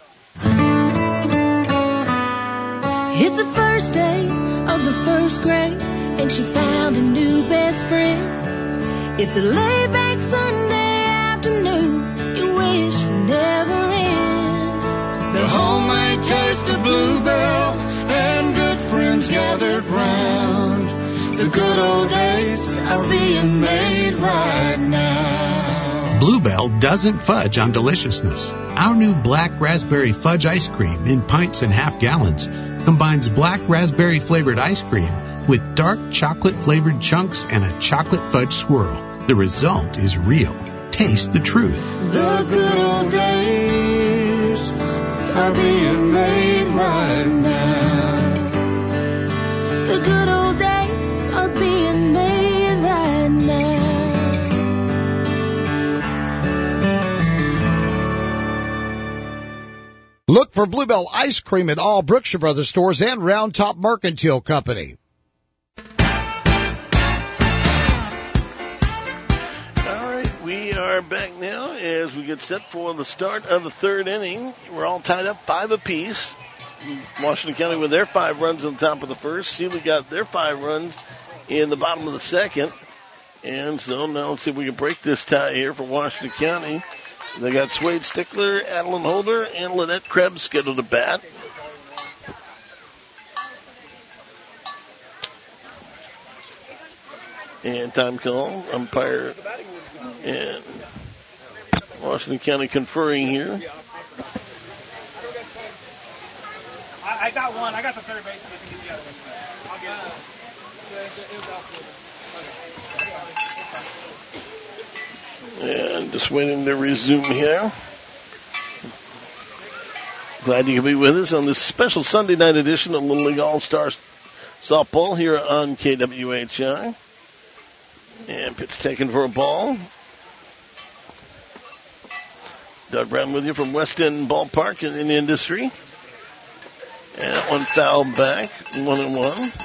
It's the first day of the first grade, and she found a new best friend. It's a laid-back Sunday afternoon you wish would never end. The homemade taste of Bluebell and good friends gathered round. The good old days are being made right now. Bluebell doesn't fudge on deliciousness. Our new black raspberry fudge ice cream in pints and half gallons combines black raspberry flavored ice cream with dark chocolate flavored chunks and a chocolate fudge swirl. The result is real. Taste the truth. The good old days are being made right now. The good old days are being made right now. Look for Bluebell ice cream at all Brookshire Brothers stores and Round Top Mercantile Company. All right, we are back now as we get set for the start of the third inning. We're all tied up 5 apiece. Washington County with their 5 runs on top of the first. Sealy got their 5 runs in the bottom of the second. And so now let's see if we can break this tie here for Washington County. They got Swade Stickler, Adeline Holder, and Lynette Krebs scheduled to bat. And time call, umpire, and Washington County conferring here. I got one. I got the third base. I'll get it. And just waiting to resume here. Glad you can be with us on this special Sunday night edition of Little League All-Stars Softball here on KWHI. And pitch taken for a ball. Doug Brown with you from West End Ballpark in the Industry. And that one fouled back, 1-1.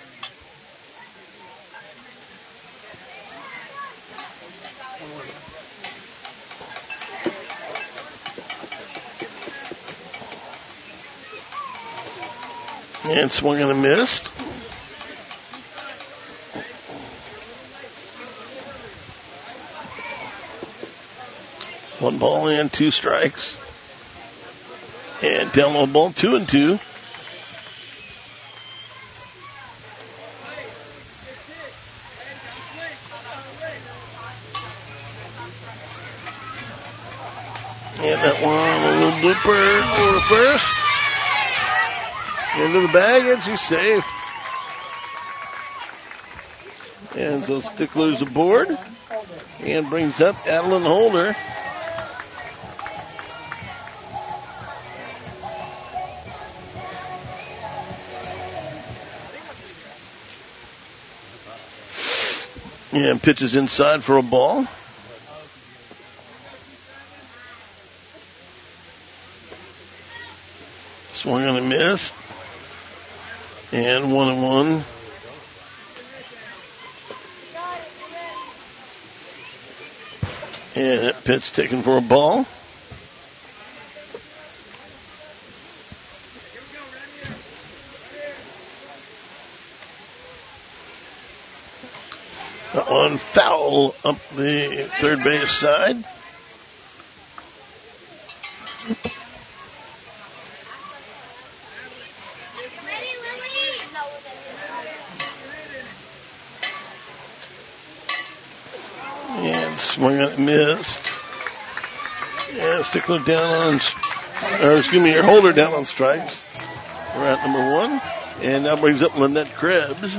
And swung and a missed. One ball and 2 strikes. And down low ball, 2-2. And that one, a little blooper over first. Into the bag, and she's safe. And so Stickler's aboard. And brings up Adeline Holder. And pitches inside for a ball. Swung on a miss. And 1-1. And that pitch taken for a ball. That one foul up the third base side. Swing it, missed. Yeah, Stickler down on, your Holder down on strikes. We're at number 1. And now brings up Lynette Krebs.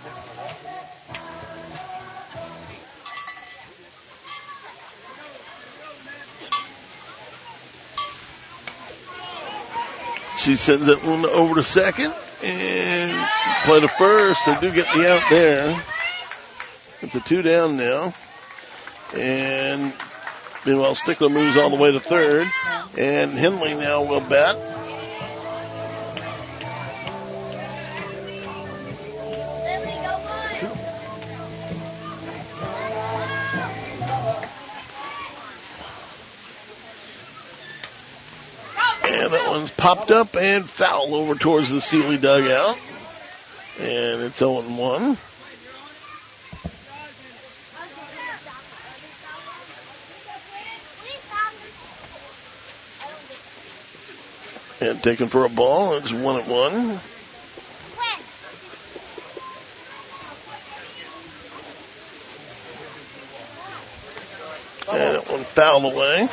She sends that one over to second. And play to first. They do get the out there. It's a 2 down now. And meanwhile, Stickler moves all the way to third. And Henley now will bat. And that one's popped up and foul over towards the Sealy dugout. And it's 0-1. And taken for a ball. It's 1-1. And that one fouled away.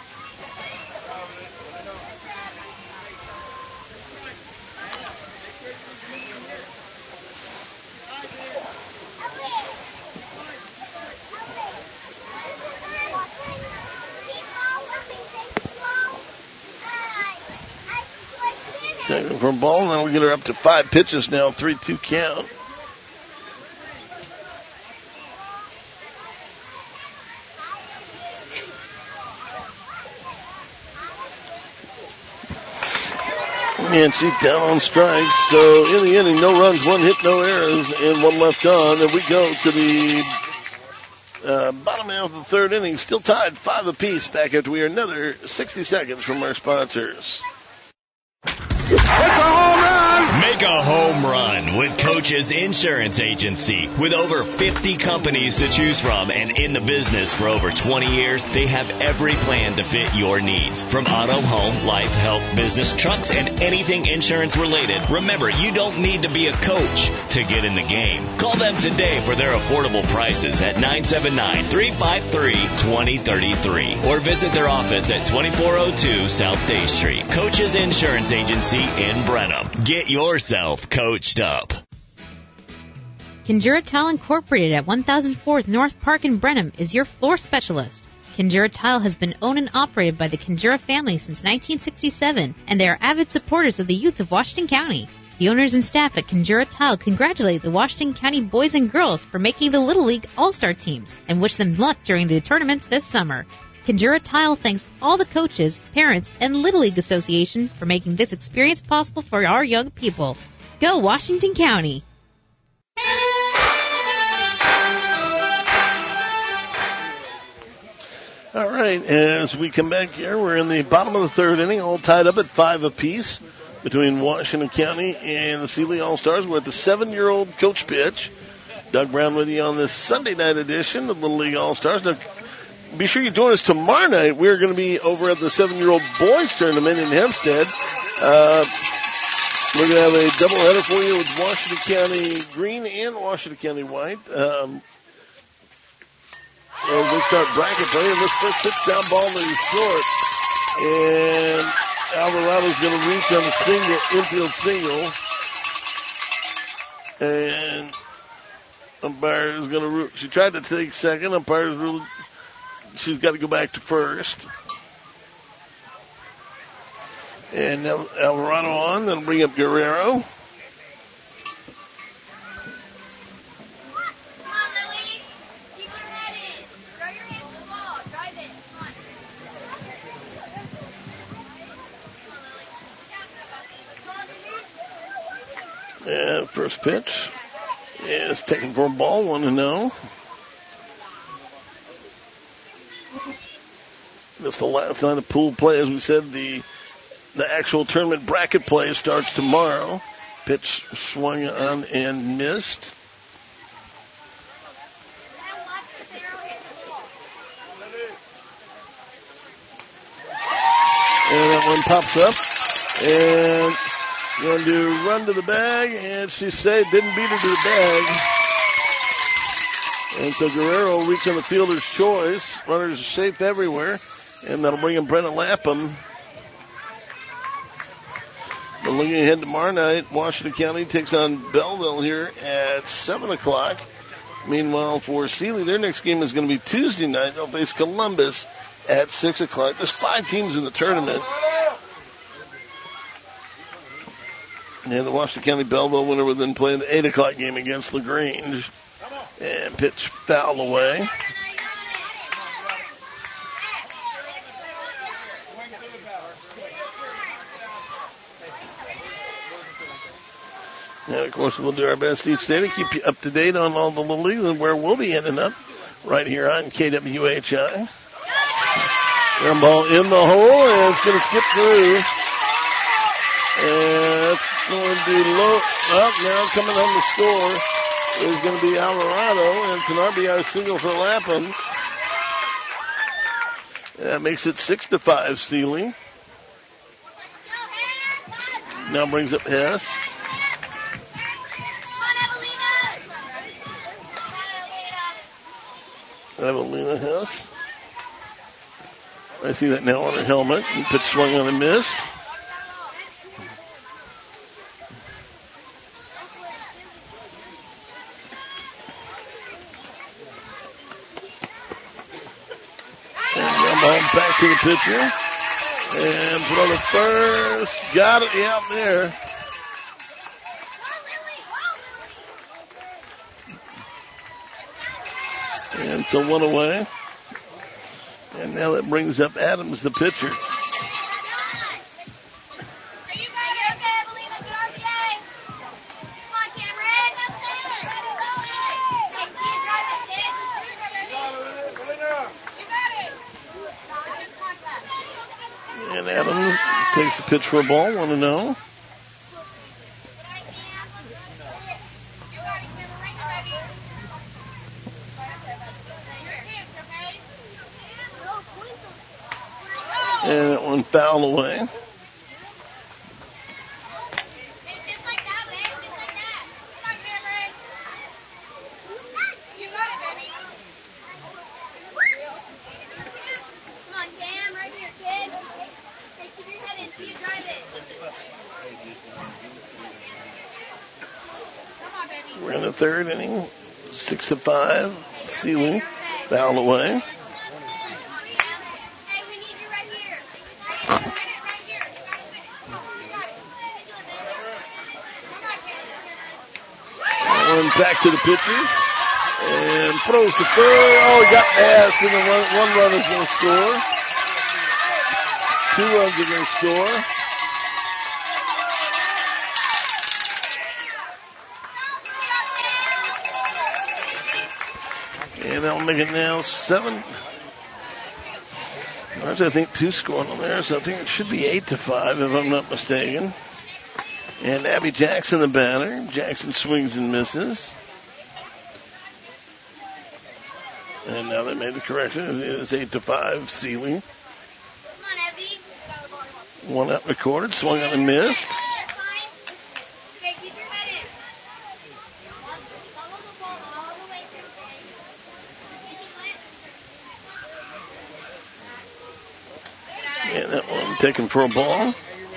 Taken for a ball, and that'll get her up to 5 pitches now, 3-2 count. And she's down on strikes. So in the inning, no runs, 1 hit, no errors, and 1 left on. And we go to the bottom half of the third inning, still tied 5 apiece. Back after we are another 60 seconds from our sponsors. It's a home run! Make a home run with Coach's Insurance Agency. With over 50 companies to choose from and in the business for over 20 years, they have every plan to fit your needs. From auto, home, life, health, business, trucks, and anything insurance related. Remember, you don't need to be a coach to get in the game. Call them today for their affordable prices at 979-353-2033 or visit their office at 2402 South Day Street. Coach's Insurance Agency in Brenham. Get yourself coached up. Kinjuratel Incorporated at 1004th North Park in Brenham is your floor specialist. Kinjura Tile has been owned and operated by the Kinjura family since 1967, and they are avid supporters of the youth of Washington County. The owners and staff at Kinjura Tile congratulate the Washington County boys and girls for making the Little League All-Star teams and wish them luck during the tournaments this summer. Kinjura Tile thanks all the coaches, parents, and Little League Association for making this experience possible for our young people. Go Washington County! All right, as we come back here, we're in the bottom of the third inning, all tied up at 5 apiece between Washington County and the Sealy All-Stars. We're at the 7-year-old coach pitch. Doug Brown with you on this Sunday night edition of Little League All-Stars. Now, be sure you join us tomorrow night. We're going to be over at the 7-year-old boys tournament in Hempstead. We're going to have a doubleheader for you with Washington County Green and Washington County White. And we start bracket play, and this first pitch down ball is short. And Alvarado's going to reach on a single, infield single. And umpire is going to, she tried to take second. Umpire's really, she's got to go back to first. And now Alvarado on, then bring up Guerrero. And first pitch is taken for a ball, 1-0. This is the last night of pool play. As we said, the actual tournament bracket play starts tomorrow. Pitch swung on and missed. And that one pops up. And going to run to the bag, and she said didn't beat her to the bag. And so Guerrero reached on the fielder's choice. Runners are safe everywhere, and that'll bring in Brenna Lapham. But looking ahead tomorrow night, Washington County takes on Belleville here at 7 o'clock. Meanwhile, for Sealy, their next game is going to be Tuesday night. They'll face Columbus at 6 o'clock. There's 5 teams in the tournament. And the Washington County Belleville winner will then play the 8 o'clock game against LaGrange. And pitch foul away. And of course, we'll do our best each day to keep you up to date on all the Little Leagues and where we'll be ending up right here on KWHI. Ground ball in the hole, and it's going to skip through. And it's going to be low. Well, now coming on the score is going to be Alvarado, and it's an RBI single for Lapham. And that makes it 6-5 Sealy. Now brings up Hess. Evelina Hess. I see that now on her helmet. And pitch swung on and missed. And ball back to the pitcher. And throw the first. Got it out there. And so one away. And now that brings up Adams, the pitcher. And Adams takes the pitch for a ball, 1-0. And that one foul away. We're in the third inning, 6-5, Sealy, foul away. back to the pitcher. And throws to third. Oh, he got past, and then one run is going to score. 2 runs are going to score. And that'll make it now 7. There's, I think, 2 scoring on there, so I think it should be 8-5 if I'm not mistaken. And Abby Jackson, the batter. Jackson swings and misses. And now they made the correction. It is 8-5, Seeley. Come on, Abby. 1 out recorded, swung on and missed. Okay, keep your head in. And that one taken for a ball.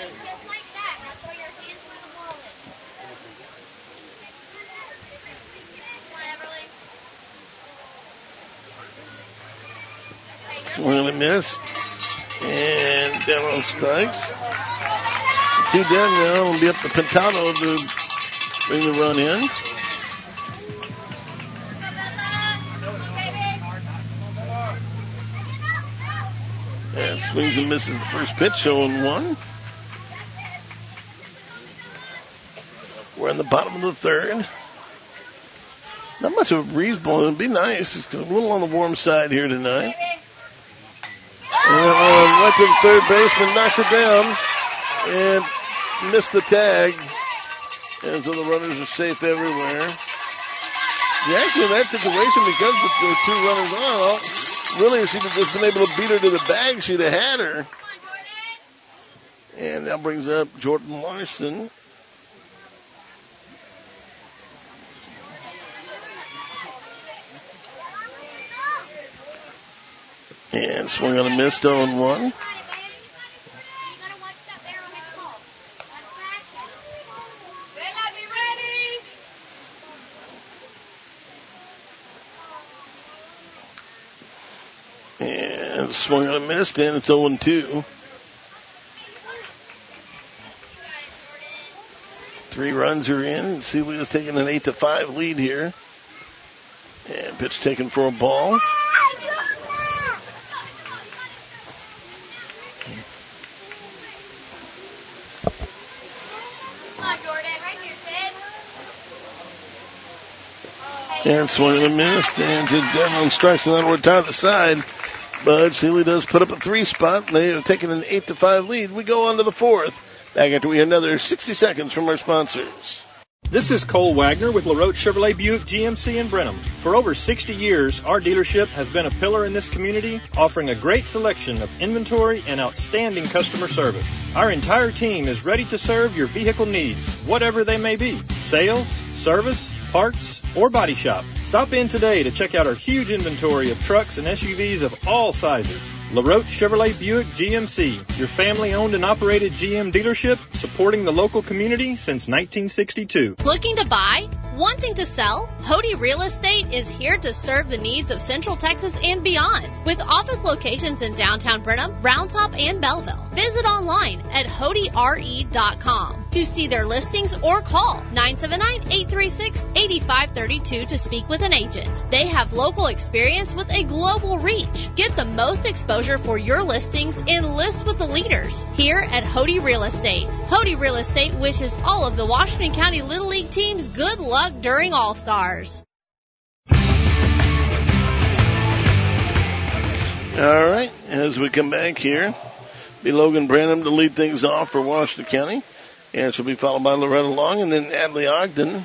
Swing and miss. And down on strikes. 2 down now. It'll be up to Pintado to bring the run in. And swings and misses the first pitch, 0-1. We're in the bottom of the third. Not much of a breeze blowing. It'd be nice. It's a little on the warm side here tonight. And right to the third baseman, knocks it down and missed the tag. And so the runners are safe everywhere. Yeah, actually, in that situation, because the 2 runners on, well, really, if she'd have just been able to beat her to the bag, she'd have had her. And that brings up Jordan Larson. And swing on a miss, 0-1. And swung on a miss, and it's 0-2. 3 runs are in. Seeley is taking an 8-5 lead here. And pitch taken for a ball. And swung and a miss, and just down on strikes, and then we're down the side. But Seeley does put up a 3 spot, and they have taken an 8-5 lead. We go on to the 4th. Back after we hear another 60 seconds from our sponsors. This is Cole Wagner with LaRoche Chevrolet Buick GMC in Brenham. For over 60 years, our dealership has been a pillar in this community, offering a great selection of inventory and outstanding customer service. Our entire team is ready to serve your vehicle needs, whatever they may be. Sales, service, parts, or body shop. Stop in today to check out our huge inventory of trucks and SUVs of all sizes. LaRoche Chevrolet Buick GMC, your family-owned and operated GM dealership, supporting the local community since 1962. Looking to buy? Wanting to sell? Hody Real Estate is here to serve the needs of Central Texas and beyond. With office locations in downtown Brenham, Round Top, and Belleville. Visit online at HodyRE.com to see their listings or call 979-836-8532 to speak with an agent. They have local experience with a global reach. Get the most exposure for your listings and list with the leaders here at Hody Real Estate. Hody Real Estate wishes all of the Washington County Little League teams good luck during All-Stars. All right, as we come back here, be Logan Branham to lead things off for Washington County. And she'll be followed by Loretta Long and then Adley Ogden.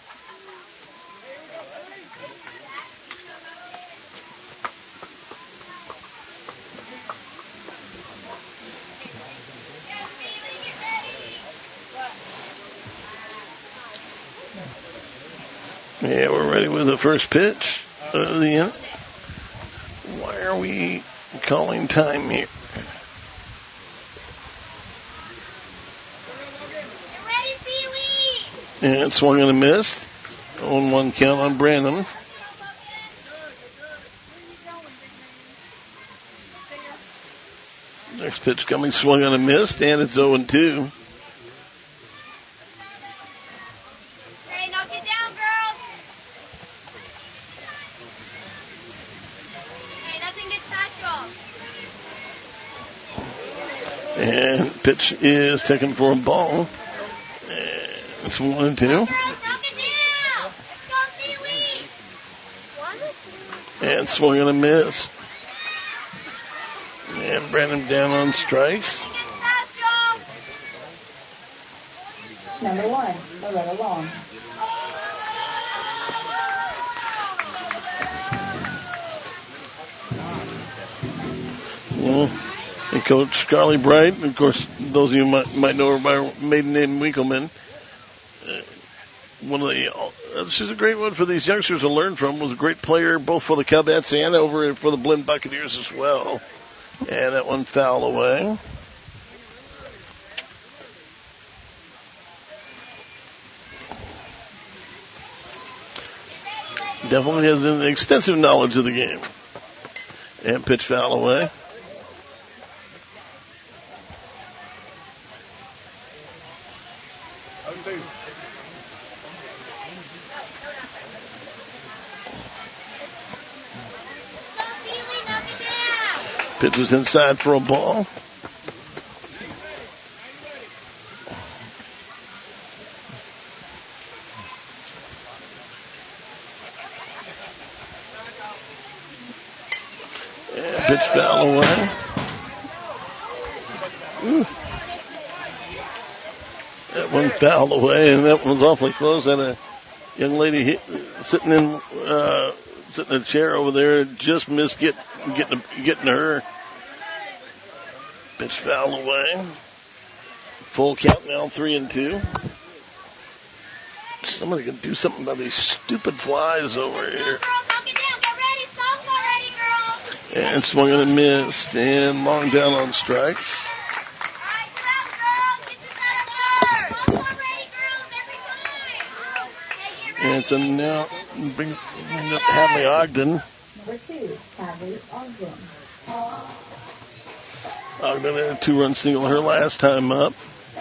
Yeah, we're ready with the first pitch of the inning. Why are we calling time here? And swung and a miss. 0-1 count on Branham. Next pitch coming, swung on a miss, and it's 0-2. And pitch is taken for a ball. And it's 1-2. And swung and a miss. And Brandon down on strikes. Number 1, Loretta Long. Well, and Coach Carly Bright, of course, those of you might know her by her maiden name, Winkelman. She's a great one for these youngsters to learn from. Was a great player both for the Cubs and over for the Blinn Buccaneers as well. And that one foul away. Definitely has an extensive knowledge of the game. And pitch foul away. Pitch was inside for a ball. And pitch foul away. Ooh. That one fouled away, and that one was awfully close. And a young lady sitting in a chair over there just missed getting her. Pitch foul away. Full count now, 3-2. Somebody can do something about these stupid flies over here. And swung and a missed, and Long down on strikes. And so now bring up Hadley Ogden. Number 2, Hadley Ogden. Ogden had a 2-run single her last time up.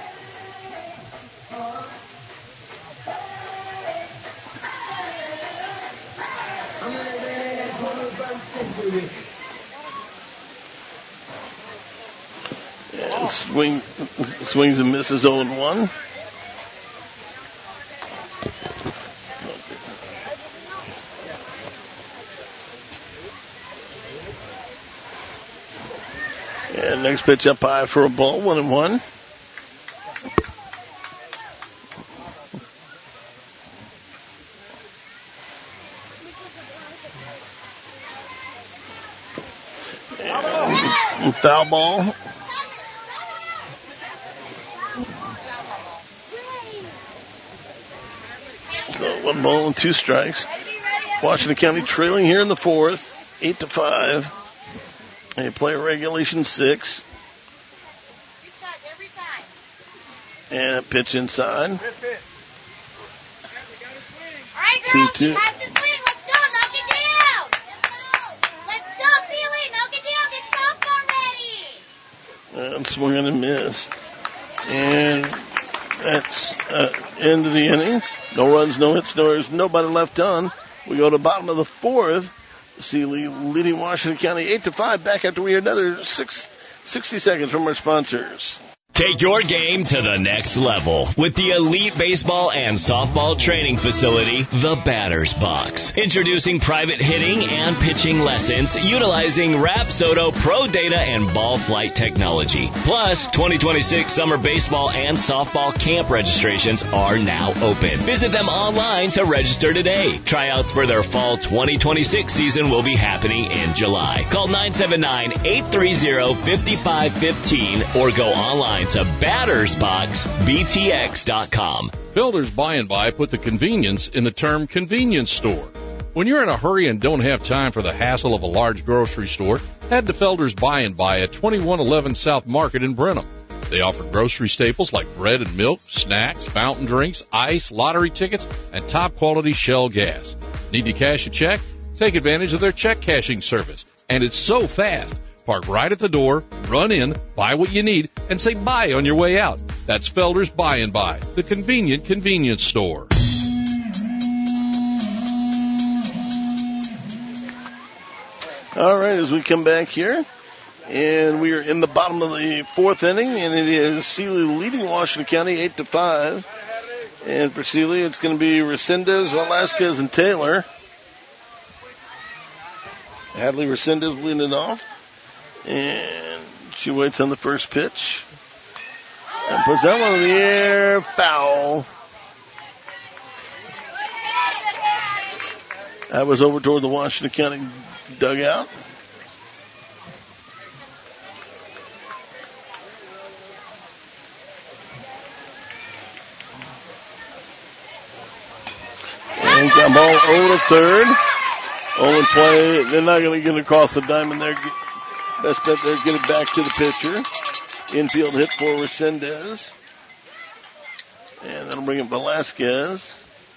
And swings and misses 0-1. And next pitch up high for a ball, 1-1. And foul ball. So 1 ball and 2 strikes. Washington County trailing here in the 4th, 8-5. They play regulation 6. And a pitch inside. 2-2. You have to swing. Let's go. Knock it down. Let's go, Peely. Knock it down. Get soft already. And swung and a miss. And that's end of the inning. No runs, no hits, there's nobody left on. We go to the bottom of the 4th. Sealy leading Washington County 8-5. Back after we hear another 60 seconds from our sponsors. Take your game to the next level with the elite baseball and softball training facility, the Batter's Box. Introducing private hitting and pitching lessons utilizing Rapsodo Pro Data and ball flight technology. Plus, 2026 summer baseball and softball camp registrations are now open. Visit them online to register today. Tryouts for their fall 2026 season will be happening in July. Call 979-830-5515 or go online to battersboxbtx.com. Felder's By & By put the convenience in the term convenience store. When you're in a hurry and don't have time for the hassle of a large grocery store, head to Felder's By & By at 2111 South Market in Brenham. They offer grocery staples like bread and milk, snacks, fountain drinks, ice, lottery tickets, and top-quality Shell gas. Need to cash a check? Take advantage of their check cashing service. And it's so fast. Park right at the door, run in, buy what you need, and say bye on your way out. That's Felder's By & By, the convenient convenience store. All right, as we come back here, And we are in the bottom of the fourth inning, and it is Sealy leading Washington County 8-5. And for Sealy, it's going to be Resendez, Velasquez, and Taylor. Hadley Resendez leading it off. And she waits on the first pitch. And puts that one in the air. Foul. That was over toward the Washington County dugout. And got ball over to third. Only play. They're not going to get across the diamond there. Best bet there, get it back to the pitcher. Infield hit for Resendez. And that'll bring up Velasquez.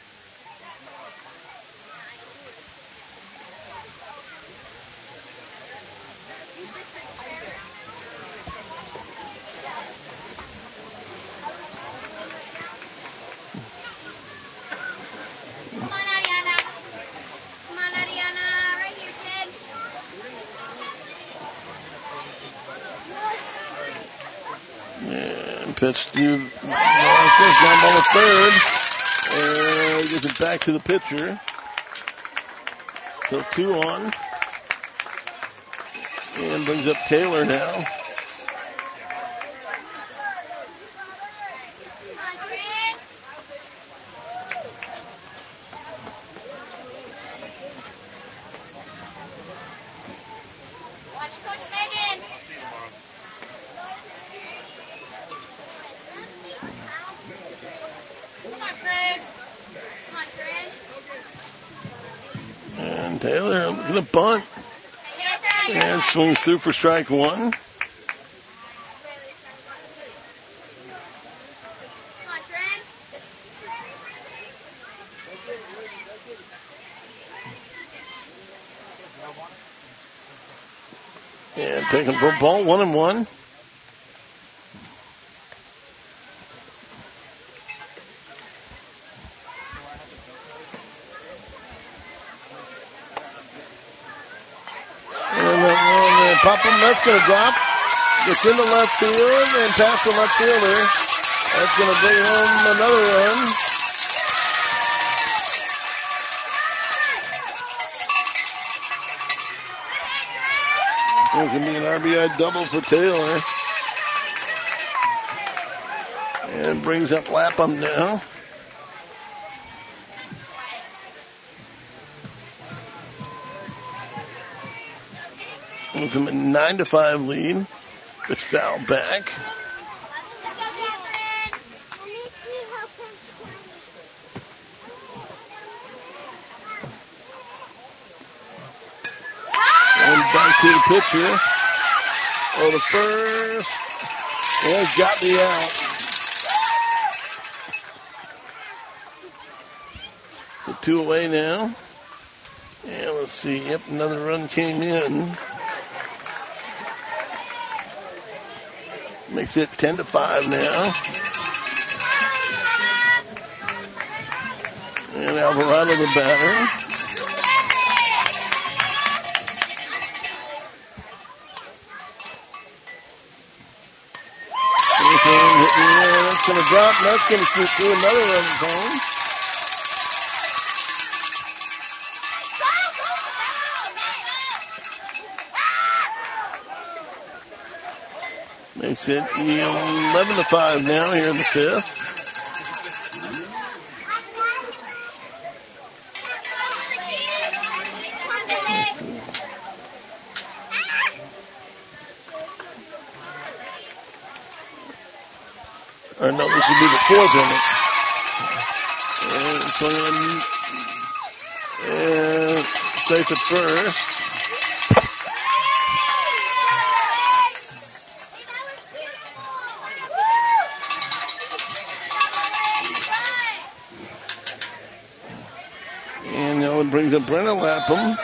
Pitch to Velasquez, down ball to third, and gets it back to the pitcher. So 2 on, and brings up Taylor now. Taylor going to bunt. And swings through for strike 1. And taking for ball, 1-1. That's going to drop. Gets into left field and past the left fielder. That's going to bring home another run. There's going to be an RBI double for Taylor. And brings up Lapham now. With them a 9-5 lead. Pitch foul back. And back to the pitcher. Oh, the first. And got the out. So 2 away now. And let's see. Yep, another run came in. Makes it 10-5 now. And Alvarado the batter. That's going to drop. That's going to shoot through another run home. Makes it 11-5 now here in the 5th. Or no, this would be the 4th inning. And safe at first. Brings up Brenna Lapham.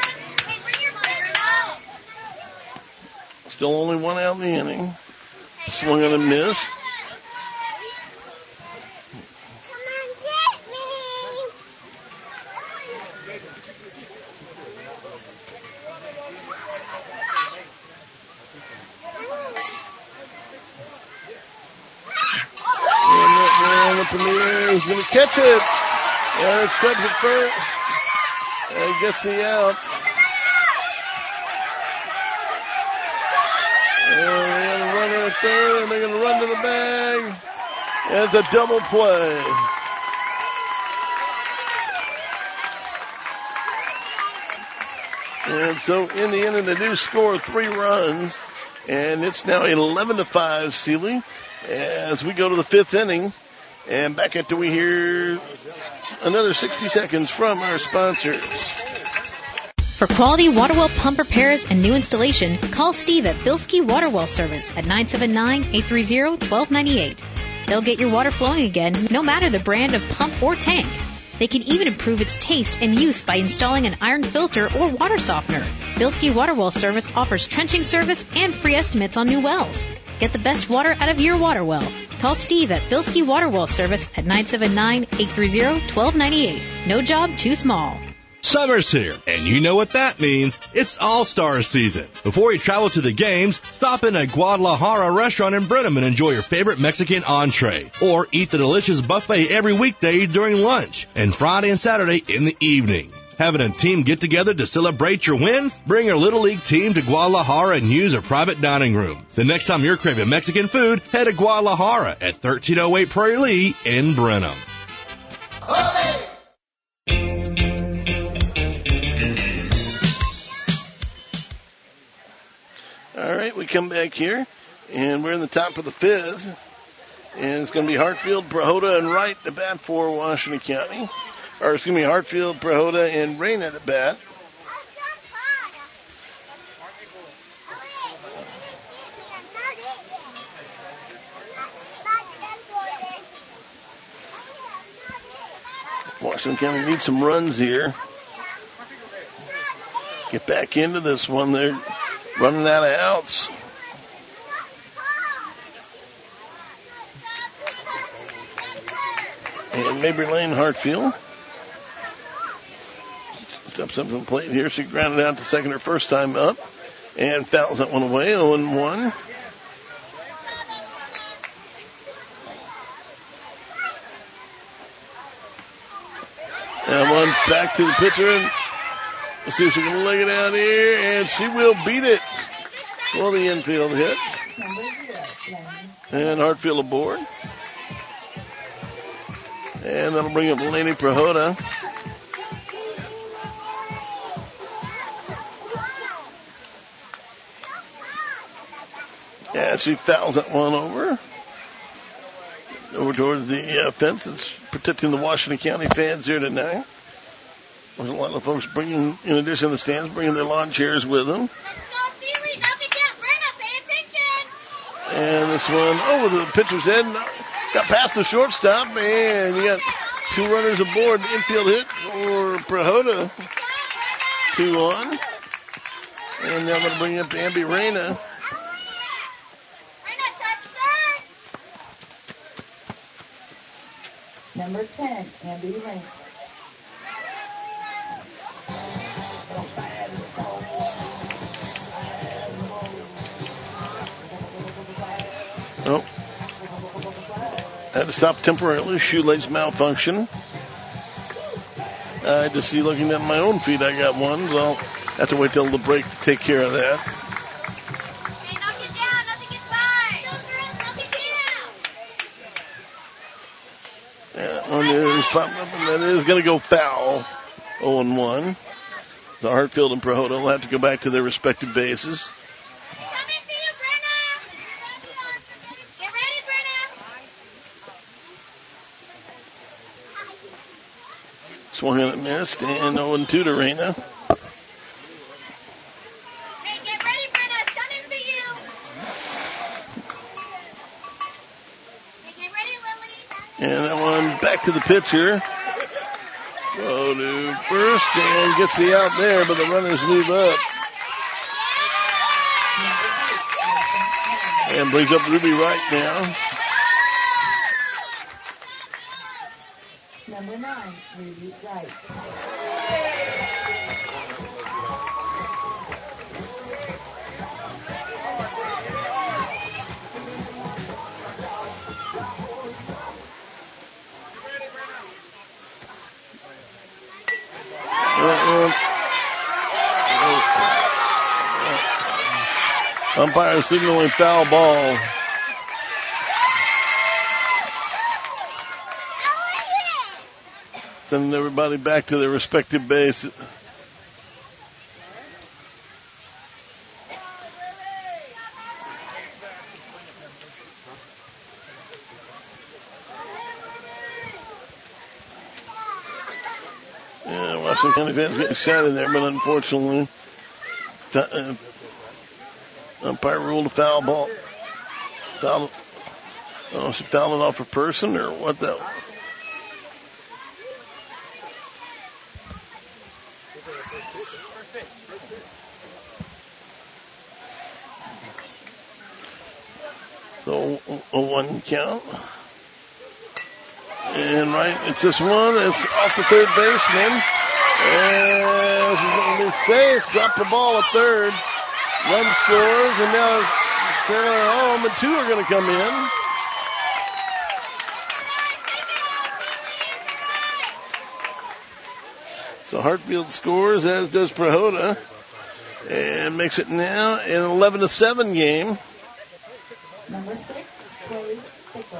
Still only 1 out in the inning. Swung and a miss. up in the air. He's going to catch it. Yeah, it's Stubbs at first. And gets the out. And they're going to run at third, and they're going to run to the bag. And it's a double play. And so in the end, they do score 3 runs. And it's now 11-5, Sealy, as we go to the 5th inning. And back after we hear another 60 seconds from our sponsors. For quality water well pump repairs and new installation, call Steve at Bilski Water Well Service at 979-830-1298. They'll get your water flowing again, no matter the brand of pump or tank. They can even improve its taste and use by installing an iron filter or water softener. Bilski Water Well Service offers trenching service and free estimates on new wells. Get the best water out of your water well. Call Steve at Bilski Water Well Service at 979-830-1298. No job too small. Summer's here, and you know what that means. It's All-Star season. Before you travel to the games, stop in a Guadalajara restaurant in Brenham and enjoy your favorite Mexican entree. Or eat the delicious buffet every weekday during lunch, and Friday and Saturday in the evening. Having a team get-together to celebrate your wins? Bring your Little League team to Guadalajara and use a private dining room. The next time you're craving Mexican food, head to Guadalajara at 1308 Prairie Lee in Brenham. All right, we come back here, and we're in the top of the 5th. And it's going to be Hartfield, Prahota, and Wright to bat for Washington County. Or, excuse me, Hartfield, Prahota, and Reyna to bat. Washington County needs some runs here. Get back into this one. They're running out of outs. And Mabry Lane, Hartfield. Steps up to the plate here. She grounded out to second her first time up. And fouls that one away. 0-1. And one back to the pitcher. And let's see if she can leg it out here. And she will beat it for the infield hit. And Hartfield aboard. And that'll bring up Laney Prahota. Yeah, she fouls that one over towards the fence. It's protecting the Washington County fans here tonight. There's a lot of folks bringing, in addition to the stands, bringing their lawn chairs with them. And this one over to the pitcher's head. Got past the shortstop, and you got 2 runners aboard. Infield hit for Prahota. 2 on. And now I'm going to bring up Ambi Reyna. Number 10, Ambi Reyna. Oh. Had to stop temporarily. Shoelace malfunction. I just see looking at my own feet, I got one, so I'll have to wait till the break to take care of that. Hey, knock it down. Nothing gets by. Knock it down. That one is popping up, and that is going to go foul. 0-1. So Hartfield and Prahota will have to go back to their respective bases. Swung and it missed, and 0-2 to Reyna. Hey, get ready, Brenna. It's coming for you. Hey, get ready, Lily. And that one back to the pitcher. Go to first and gets the out there, but the runners move up. And brings up Ruby Wright now. Number 9, Ruby Wright. Umpire signaling foul ball. Sending everybody back to their respective bases. Yeah, Washington County fans getting shot in there, but unfortunately, umpire ruled a foul ball. Foul. Oh, she fouled it off a person or what the? So a 1 count. And right, it's this one. It's off the third baseman. And he's going to be safe. Drop the ball at third. Run scores, and now Carolina home, and 2 are going to come in. So Hartfield scores, as does Prahota, and makes it now an 11-7 game. Number 6, Chloe Stickler.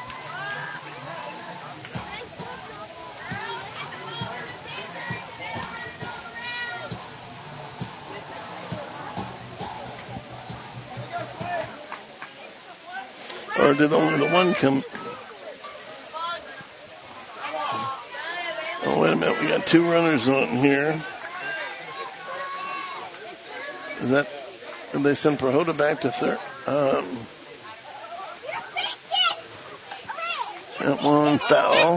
Or did only the one come? Oh, wait a minute. We got 2 runners on here. Is that, did they send Prahota back to third? That one foul.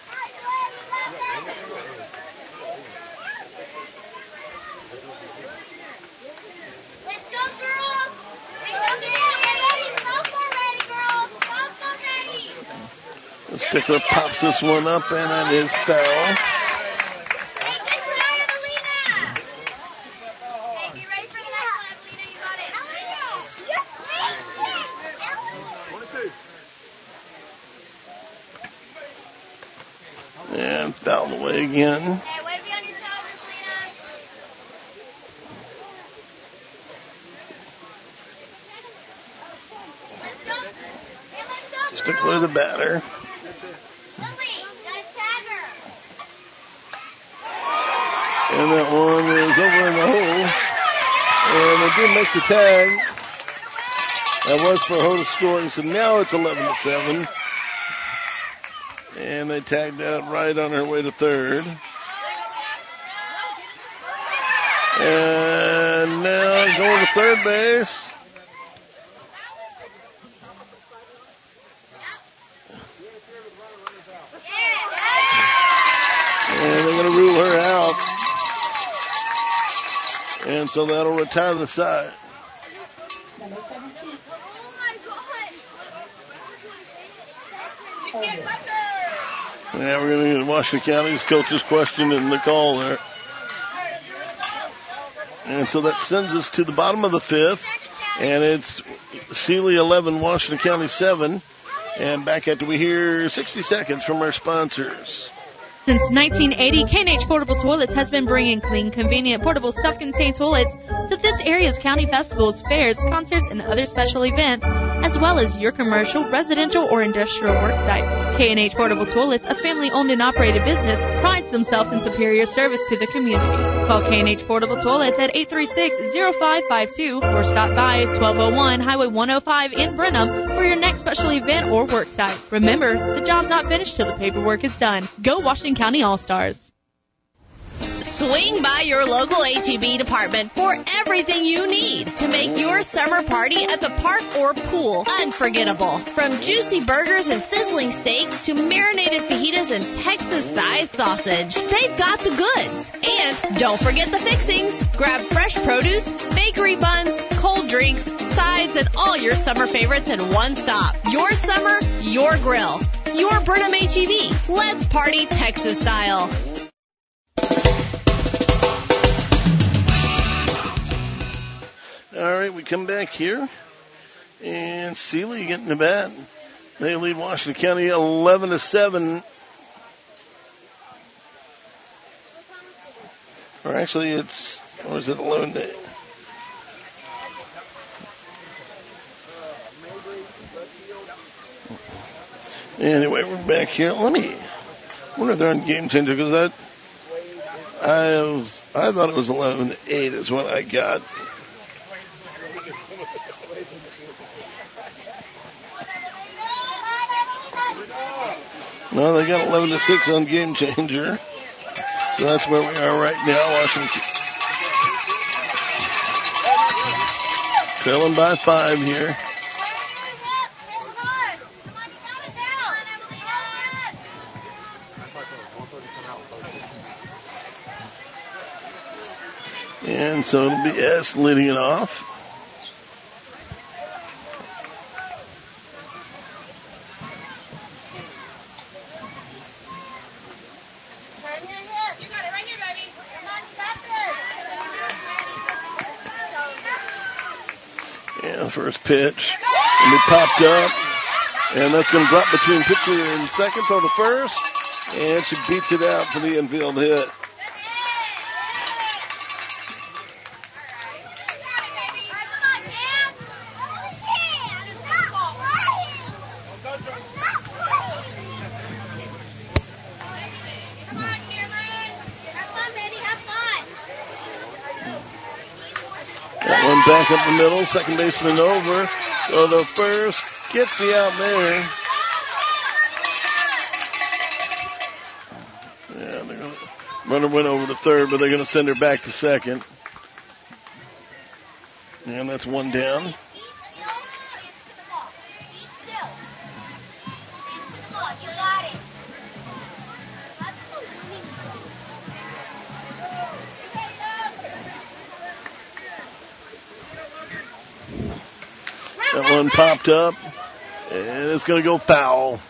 Stickler pops this one up, and it is foul. And fouled away again. Stickler the batter. And that one is over in the hole. And they did make the tag. That was Prahota scoring, so now it's 11-7. And they tagged out right on her way to third. And now going to third base. And they're going to rule her out. And so that'll retire the side. Number 17. Yeah, we're going to get Washington County's coach's question in the call there. And so that sends us to the bottom of the 5th. And it's Sealy 11, Washington County 7. And back after we hear 60 seconds from our sponsors. Since 1980, K&H Portable Toilets has been bringing clean, convenient, portable, self-contained toilets to this area's county festivals, fairs, concerts, and other special events, as well as your commercial, residential, or industrial work sites. K&H Portable Toilets, a family-owned and operated business, prides themselves in superior service to the community. Call K&H Portable Toilets at 836-0552 or stop by 1201 Highway 105 in Brenham for your next special event or work site. Remember, the job's not finished till the paperwork is done. Go Washington County All-Stars. Swing by your local H-E-B department for everything you need to make your summer party at the park or pool unforgettable. From juicy burgers and sizzling steaks to marinated fajitas and Texas-sized sausage, they've got the goods. And don't forget the fixings. Grab fresh produce, bakery buns, cold drinks, sides, and all your summer favorites in one stop. Your summer, your grill. Your Burnham H-E-B. Let's party Texas style. All right, we come back here, and Sealy getting the bat. They lead Washington County 11-7. Or actually, or is it 11-8? Anyway, we're back here. I wonder if they're on Game Changer, because I thought it was 11-8 is what I got. No, they got 11-6 on Game Changer. So that's where we are right now. Washington trailing by 5 here. And so it'll be S leading it off. And first pitch will be popped up. And that's going to drop between pitcher and second, throw to first. And she beats it out for the infield hit. Back up the middle, second baseman over. So the first gets the out there. Yeah, runner went over to third, but they're going to send her back to second. And that's one down. That one popped up, and it's going to go foul.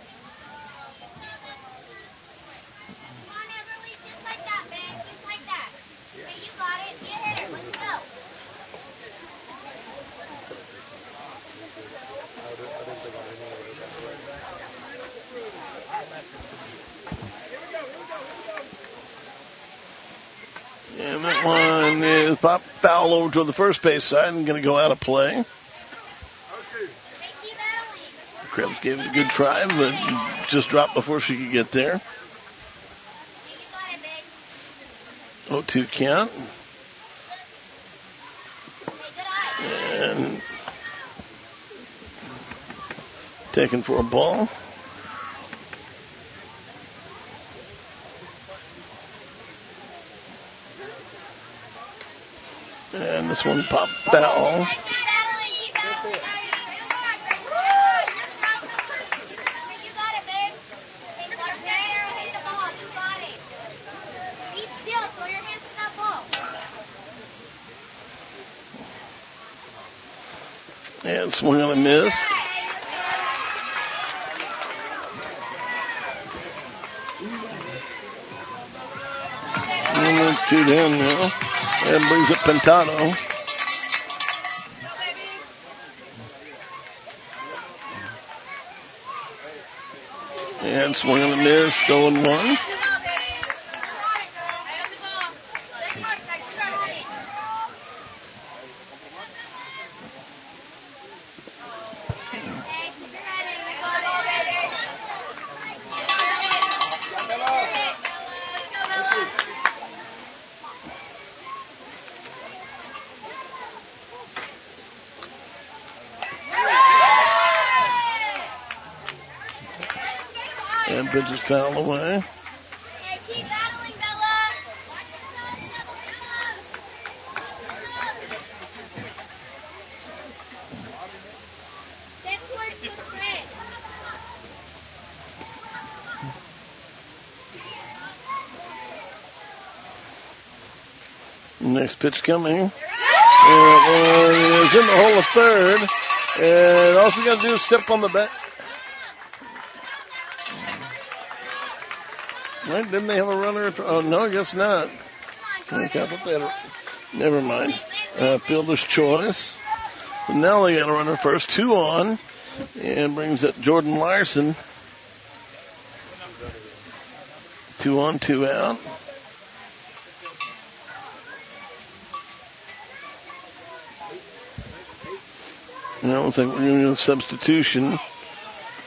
And that one is popped foul over to the first base side and going to go out of play. Krebs gave it a good try, but just dropped before she could get there. 0-2 count. And taken for a ball. And this one popped foul. And swing on a miss. And it's 2 down now. And brings up Pintado. And swing on a miss. Stolen one. And pitches foul away. Keep battling, Bella. Step towards the spread. Next pitch coming. And it's in the hole of third. And all you got to do is step on the back. Right, didn't they have a runner? Oh, no, I guess not. I thought they had never mind. Fielder's choice. So now they got a runner first. 2 on. And brings up Jordan Larson. 2 on, 2 out. Now it looks like we're going to do a substitution.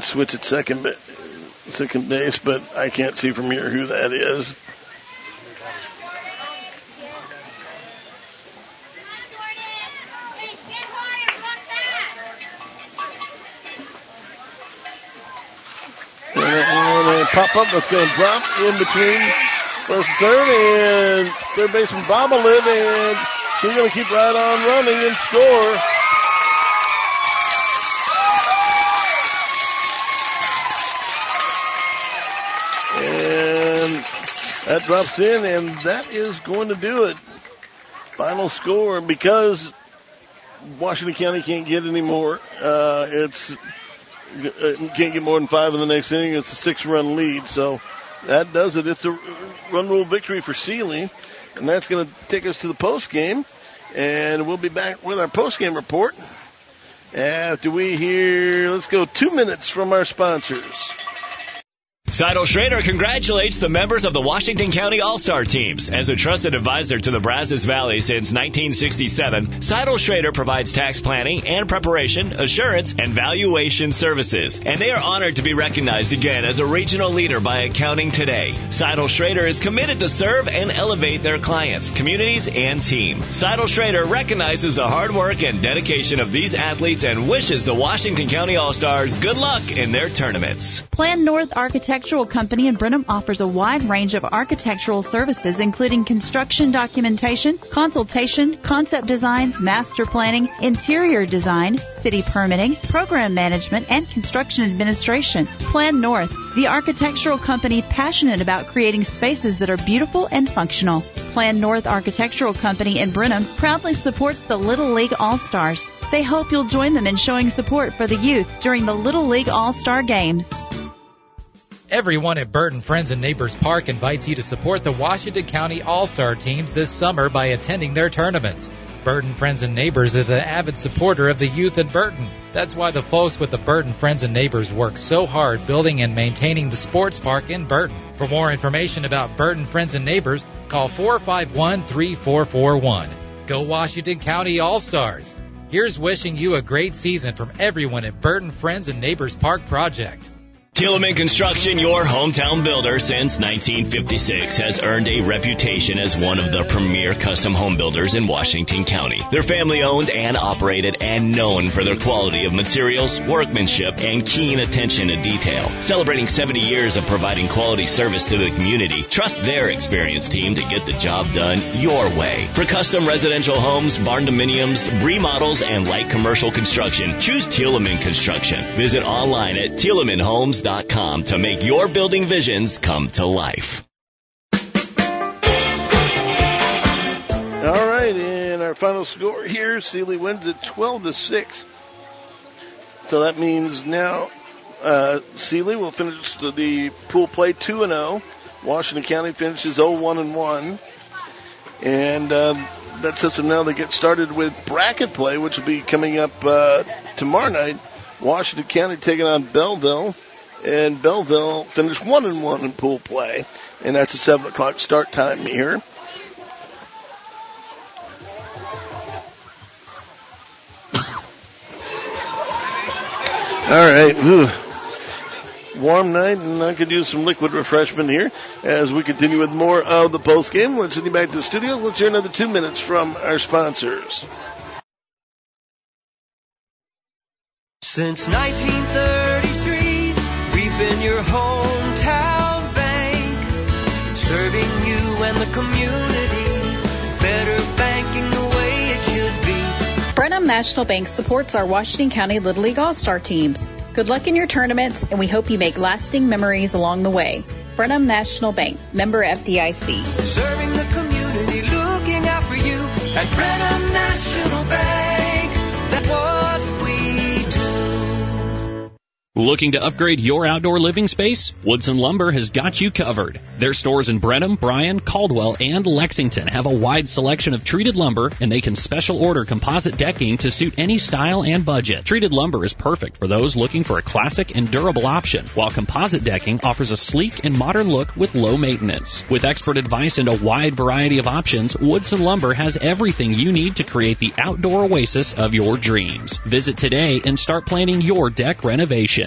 switch at second base, but I can't see from here who that is. And pop up, that's going to drop in between first and third, and third baseman Bob will live, and she's going to keep right on running and score. And that drops in, and that is going to do it. Final score, because Washington County can't get any more. Can't get more than 5 in the next inning. It's a 6-run lead, so that does it. It's a run rule victory for Sealy, and that's going to take us to the post game, and we'll be back with our post game report after we hear. Let's go 2 minutes from our sponsors. Seidel Schrader congratulates the members of the Washington County All-Star teams. As a trusted advisor to the Brazos Valley since 1967, Seidel Schrader provides tax planning and preparation, assurance, and valuation services. And they are honored to be recognized again as a regional leader by Accounting Today. Seidel Schrader is committed to serve and elevate their clients, communities, and team. Seidel Schrader recognizes the hard work and dedication of these athletes and wishes the Washington County All-Stars good luck in their tournaments. Plan North Architectural Company in Brenham offers a wide range of architectural services, including construction documentation, consultation, concept designs, master planning, interior design, city permitting, program management, and construction administration. Plan North, the architectural company passionate about creating spaces that are beautiful and functional. Plan North Architectural Company in Brenham proudly supports the Little League All-Stars. They hope you'll join them in showing support for the youth during the Little League All-Star Games. Everyone at Burton Friends and Neighbors Park invites you to support the Washington County All-Star teams this summer by attending their tournaments. Burton Friends and Neighbors is an avid supporter of the youth in Burton. That's why the folks with the Burton Friends and Neighbors work so hard building and maintaining the sports park in Burton. For more information about Burton Friends and Neighbors, call 451-3441. Go Washington County All-Stars. Here's wishing you a great season from everyone at Burton Friends and Neighbors Park Project. Tilleman Construction, your hometown builder since 1956, has earned a reputation as one of the premier custom home builders in Washington County. They're family-owned and operated and known for their quality of materials, workmanship, and keen attention to detail. Celebrating 70 years of providing quality service to the community, trust their experienced team to get the job done your way. For custom residential homes, barn dominiums, remodels, and light commercial construction, choose Tilleman Construction. Visit online at TillemanHomes.com to make your building visions come to life. All right, and our final score here, Sealy wins at 12-6. So that means now Sealy will finish the pool play 2-0. Washington County finishes 0-1-1. And that sets them now. They get started with bracket play, which will be coming up tomorrow night. Washington County taking on Belleville. And Belleville finished 1-1 in pool play. And that's a 7 o'clock start time here. All right. Warm night, and I could use some liquid refreshment here as we continue with more of the post game. Let's send you back to the studios. Let's hear another 2 minutes from our sponsors. Since 1933, we've been your hometown bank, serving you and the community, better banking the way it should be. Brenham National Bank supports our Washington County Little League All-Star teams. Good luck in your tournaments, and we hope you make lasting memories along the way. Brenham National Bank, member FDIC. Serving the community, looking out for you at Brenham National Bank. That's what we do. Looking to upgrade your outdoor living space? Woodson Lumber has got you covered. Their stores in Brenham, Bryan, Caldwell, and Lexington have a wide selection of treated lumber, and they can special order composite decking to suit any style and budget. Treated lumber is perfect for those looking for a classic and durable option, while composite decking offers a sleek and modern look with low maintenance. With expert advice and a wide variety of options, Woodson Lumber has everything you need to create the outdoor oasis of your dreams. Visit today and start planning your deck renovation.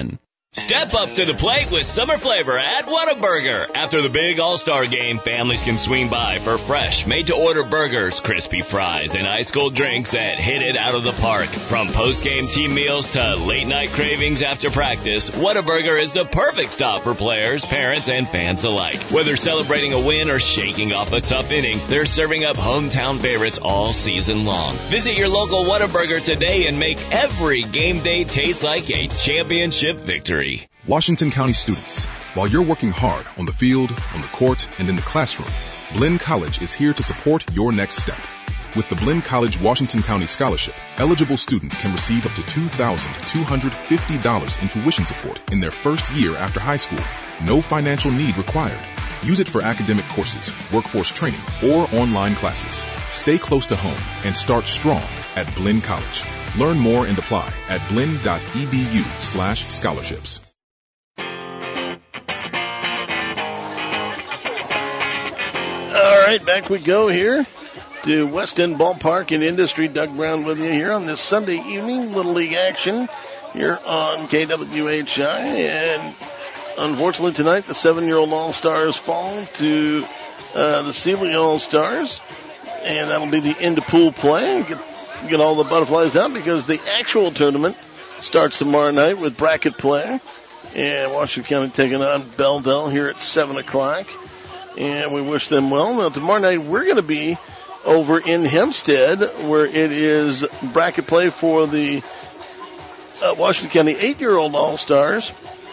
Step up to the plate with summer flavor at Whataburger. After the big All-Star game, families can swing by for fresh, made-to-order burgers, crispy fries, and ice-cold drinks that hit it out of the park. From post-game team meals to late-night cravings after practice, Whataburger is the perfect stop for players, parents, and fans alike. Whether celebrating a win or shaking off a tough inning, they're serving up hometown favorites all season long. Visit your local Whataburger today and make every game day taste like a championship victory. Washington County students, while you're working hard on the field, on the court, and in the classroom, Blinn College is here to support your next step. With the Blinn College Washington County Scholarship, eligible students can receive up to $2,250 in tuition support in their first year after high school. No financial need required. Use it for academic courses, workforce training, or online classes. Stay close to home and start strong at Blinn College. Learn more and apply at blinn.edu/scholarships. All right, back we go here to West End Ballpark and Industry. Doug Brown with you here on this Sunday evening, Little League action here on KWHI. And unfortunately tonight, the 7-year-old All-Stars fall to the Sealy All-Stars. And that'll be the end of pool play. Get all the butterflies out because the actual tournament starts tomorrow night with bracket play. And Washington County taking on Belledelle here at 7 o'clock. And we wish them well. Now, tomorrow night we're going to be over in Hempstead where it is bracket play for the Washington County 8-year-old All-Stars.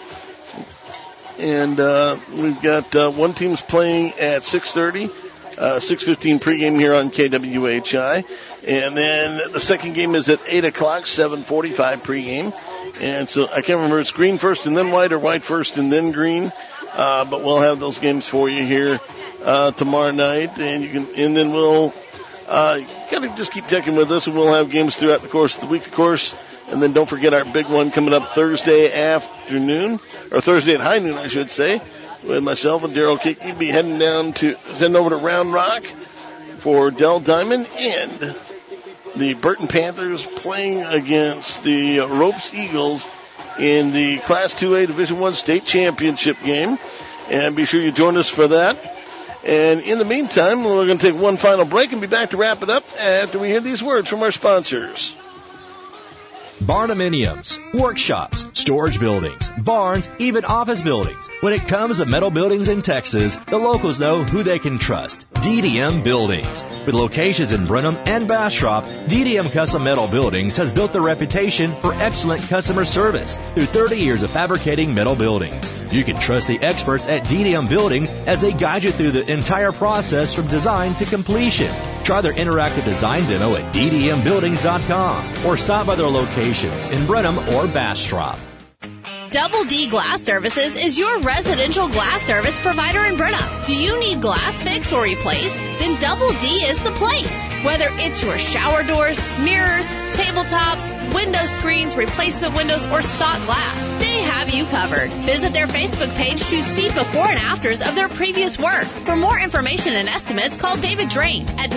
And we've got one team's playing at 6:30, 6:15 pregame here on KWHI. And then the second game is at 8 o'clock, 7:45 pregame. And so I can't remember if it's green first and then white or white first and then green. But we'll have those games for you here tomorrow night. And then we'll gotta just keep checking with us, and we'll have games throughout the course of the week, of course. And then don't forget our big one coming up Thursday afternoon, or Thursday at high noon, I should say, with myself and Daryl Kickley be heading over to Round Rock for Dell Diamond and the Burton Panthers playing against the Ropes Eagles in the Class 2A Division I State Championship game. And be sure you join us for that. And in the meantime, we're going to take one final break and be back to wrap it up after we hear these words from our sponsors. Barnuminiums, workshops, storage buildings, barns, even office buildings. When it comes to metal buildings in Texas, the locals know who they can trust. DDM Buildings. With locations in Brenham and Bastrop, DDM Custom Metal Buildings has built a reputation for excellent customer service through 30 years of fabricating metal buildings. You can trust the experts at DDM Buildings as they guide you through the entire process from design to completion. Try their interactive design demo at ddmbuildings.com or stop by their locations in Brenham or Bastrop. Double D Glass Services is your residential glass service provider in Brenham. Do you need glass fixed or replaced? Then Double D is the place. Whether it's your shower doors, mirrors, tabletops, window screens, replacement windows, or stock glass, they have you covered. Visit their Facebook page to see before and afters of their previous work. For more information and estimates, call David Drain at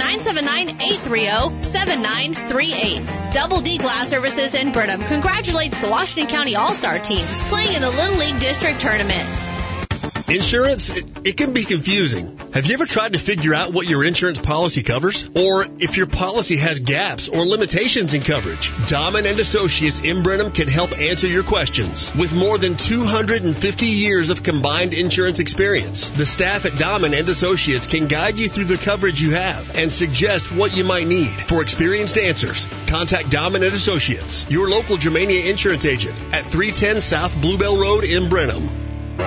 979-830-7938. Double D Glass Services in Brenham congratulates the Washington County All-Star teams playing in the Little League District Tournament. Insurance, it can be confusing. Have you ever tried to figure out what your insurance policy covers? Or if your policy has gaps or limitations in coverage? Dahman & Associates in Brenham can help answer your questions. With more than 250 years of combined insurance experience, the staff at Dahman & Associates can guide you through the coverage you have and suggest what you might need. For experienced answers, contact Dahman & Associates, your local Germania insurance agent at 310 South Bluebell Road in Brenham. All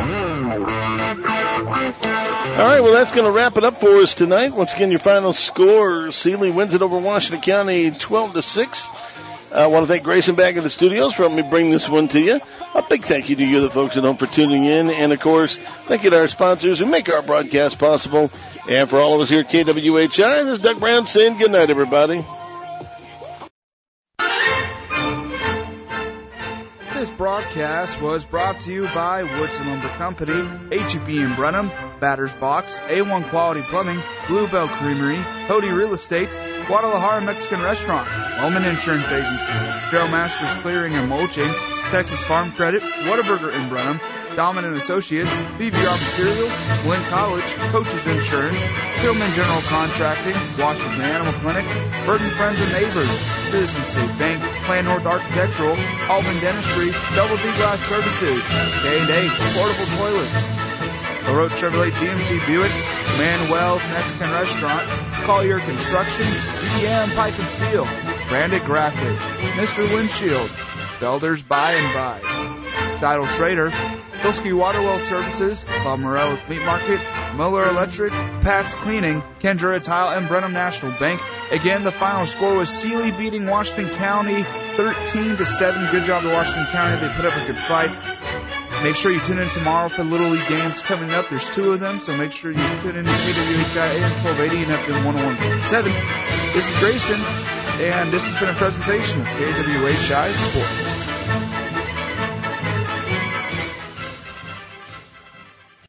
right, well, that's going to wrap it up for us tonight. Once again, your final score, Sealy wins it over Washington County 12-6. I want to thank Grayson back in the studios for helping me bring this one to you. A big thank you to you, the folks at home, for tuning in. And, of course, thank you to our sponsors who make our broadcast possible. And for all of us here at KWHI, this is Doug Brown saying good night, everybody. This broadcast was brought to you by Woodson Lumber Company, H-E-B in Brenham, Batter's Box, A1 Quality Plumbing, Bluebell Creamery, Hody Real Estate, Guadalajara Mexican Restaurant, Bowman Insurance Agency, Trail Masters Clearing and Mulching, Texas Farm Credit, Whataburger in Brenham, Dominant Associates, BVR Materials, Lynn College, Coaches Insurance, Tillman General Contracting, Washington Animal Clinic, Burton Friends and Neighbors, Citizen State Bank, Plan North Architectural, Alvin Dentistry, Double D Glass Services, K&A, Portable Toilets, LaRoche Chevrolet GMC Buick, Manuel's Mexican Restaurant, Collier Construction, EM Pipe and Steel, Branded Graphics, Mr. Windshield, Belders By and By, Tidal Schrader, Bilski Waterwell Services, Bob Morello's Meat Market, Miller Electric, Pat's Cleaning, Kendra Tile, and Brenham National Bank. Again, the final score was Sealy beating Washington County 13-7. Good job to Washington County. They put up a good fight. Make sure you tune in tomorrow for Little League games coming up. There's 2 of them, so make sure you tune in to KWHI AM 1280 and FM 101.7. This is Grayson, and this has been a presentation of KWHI Sports.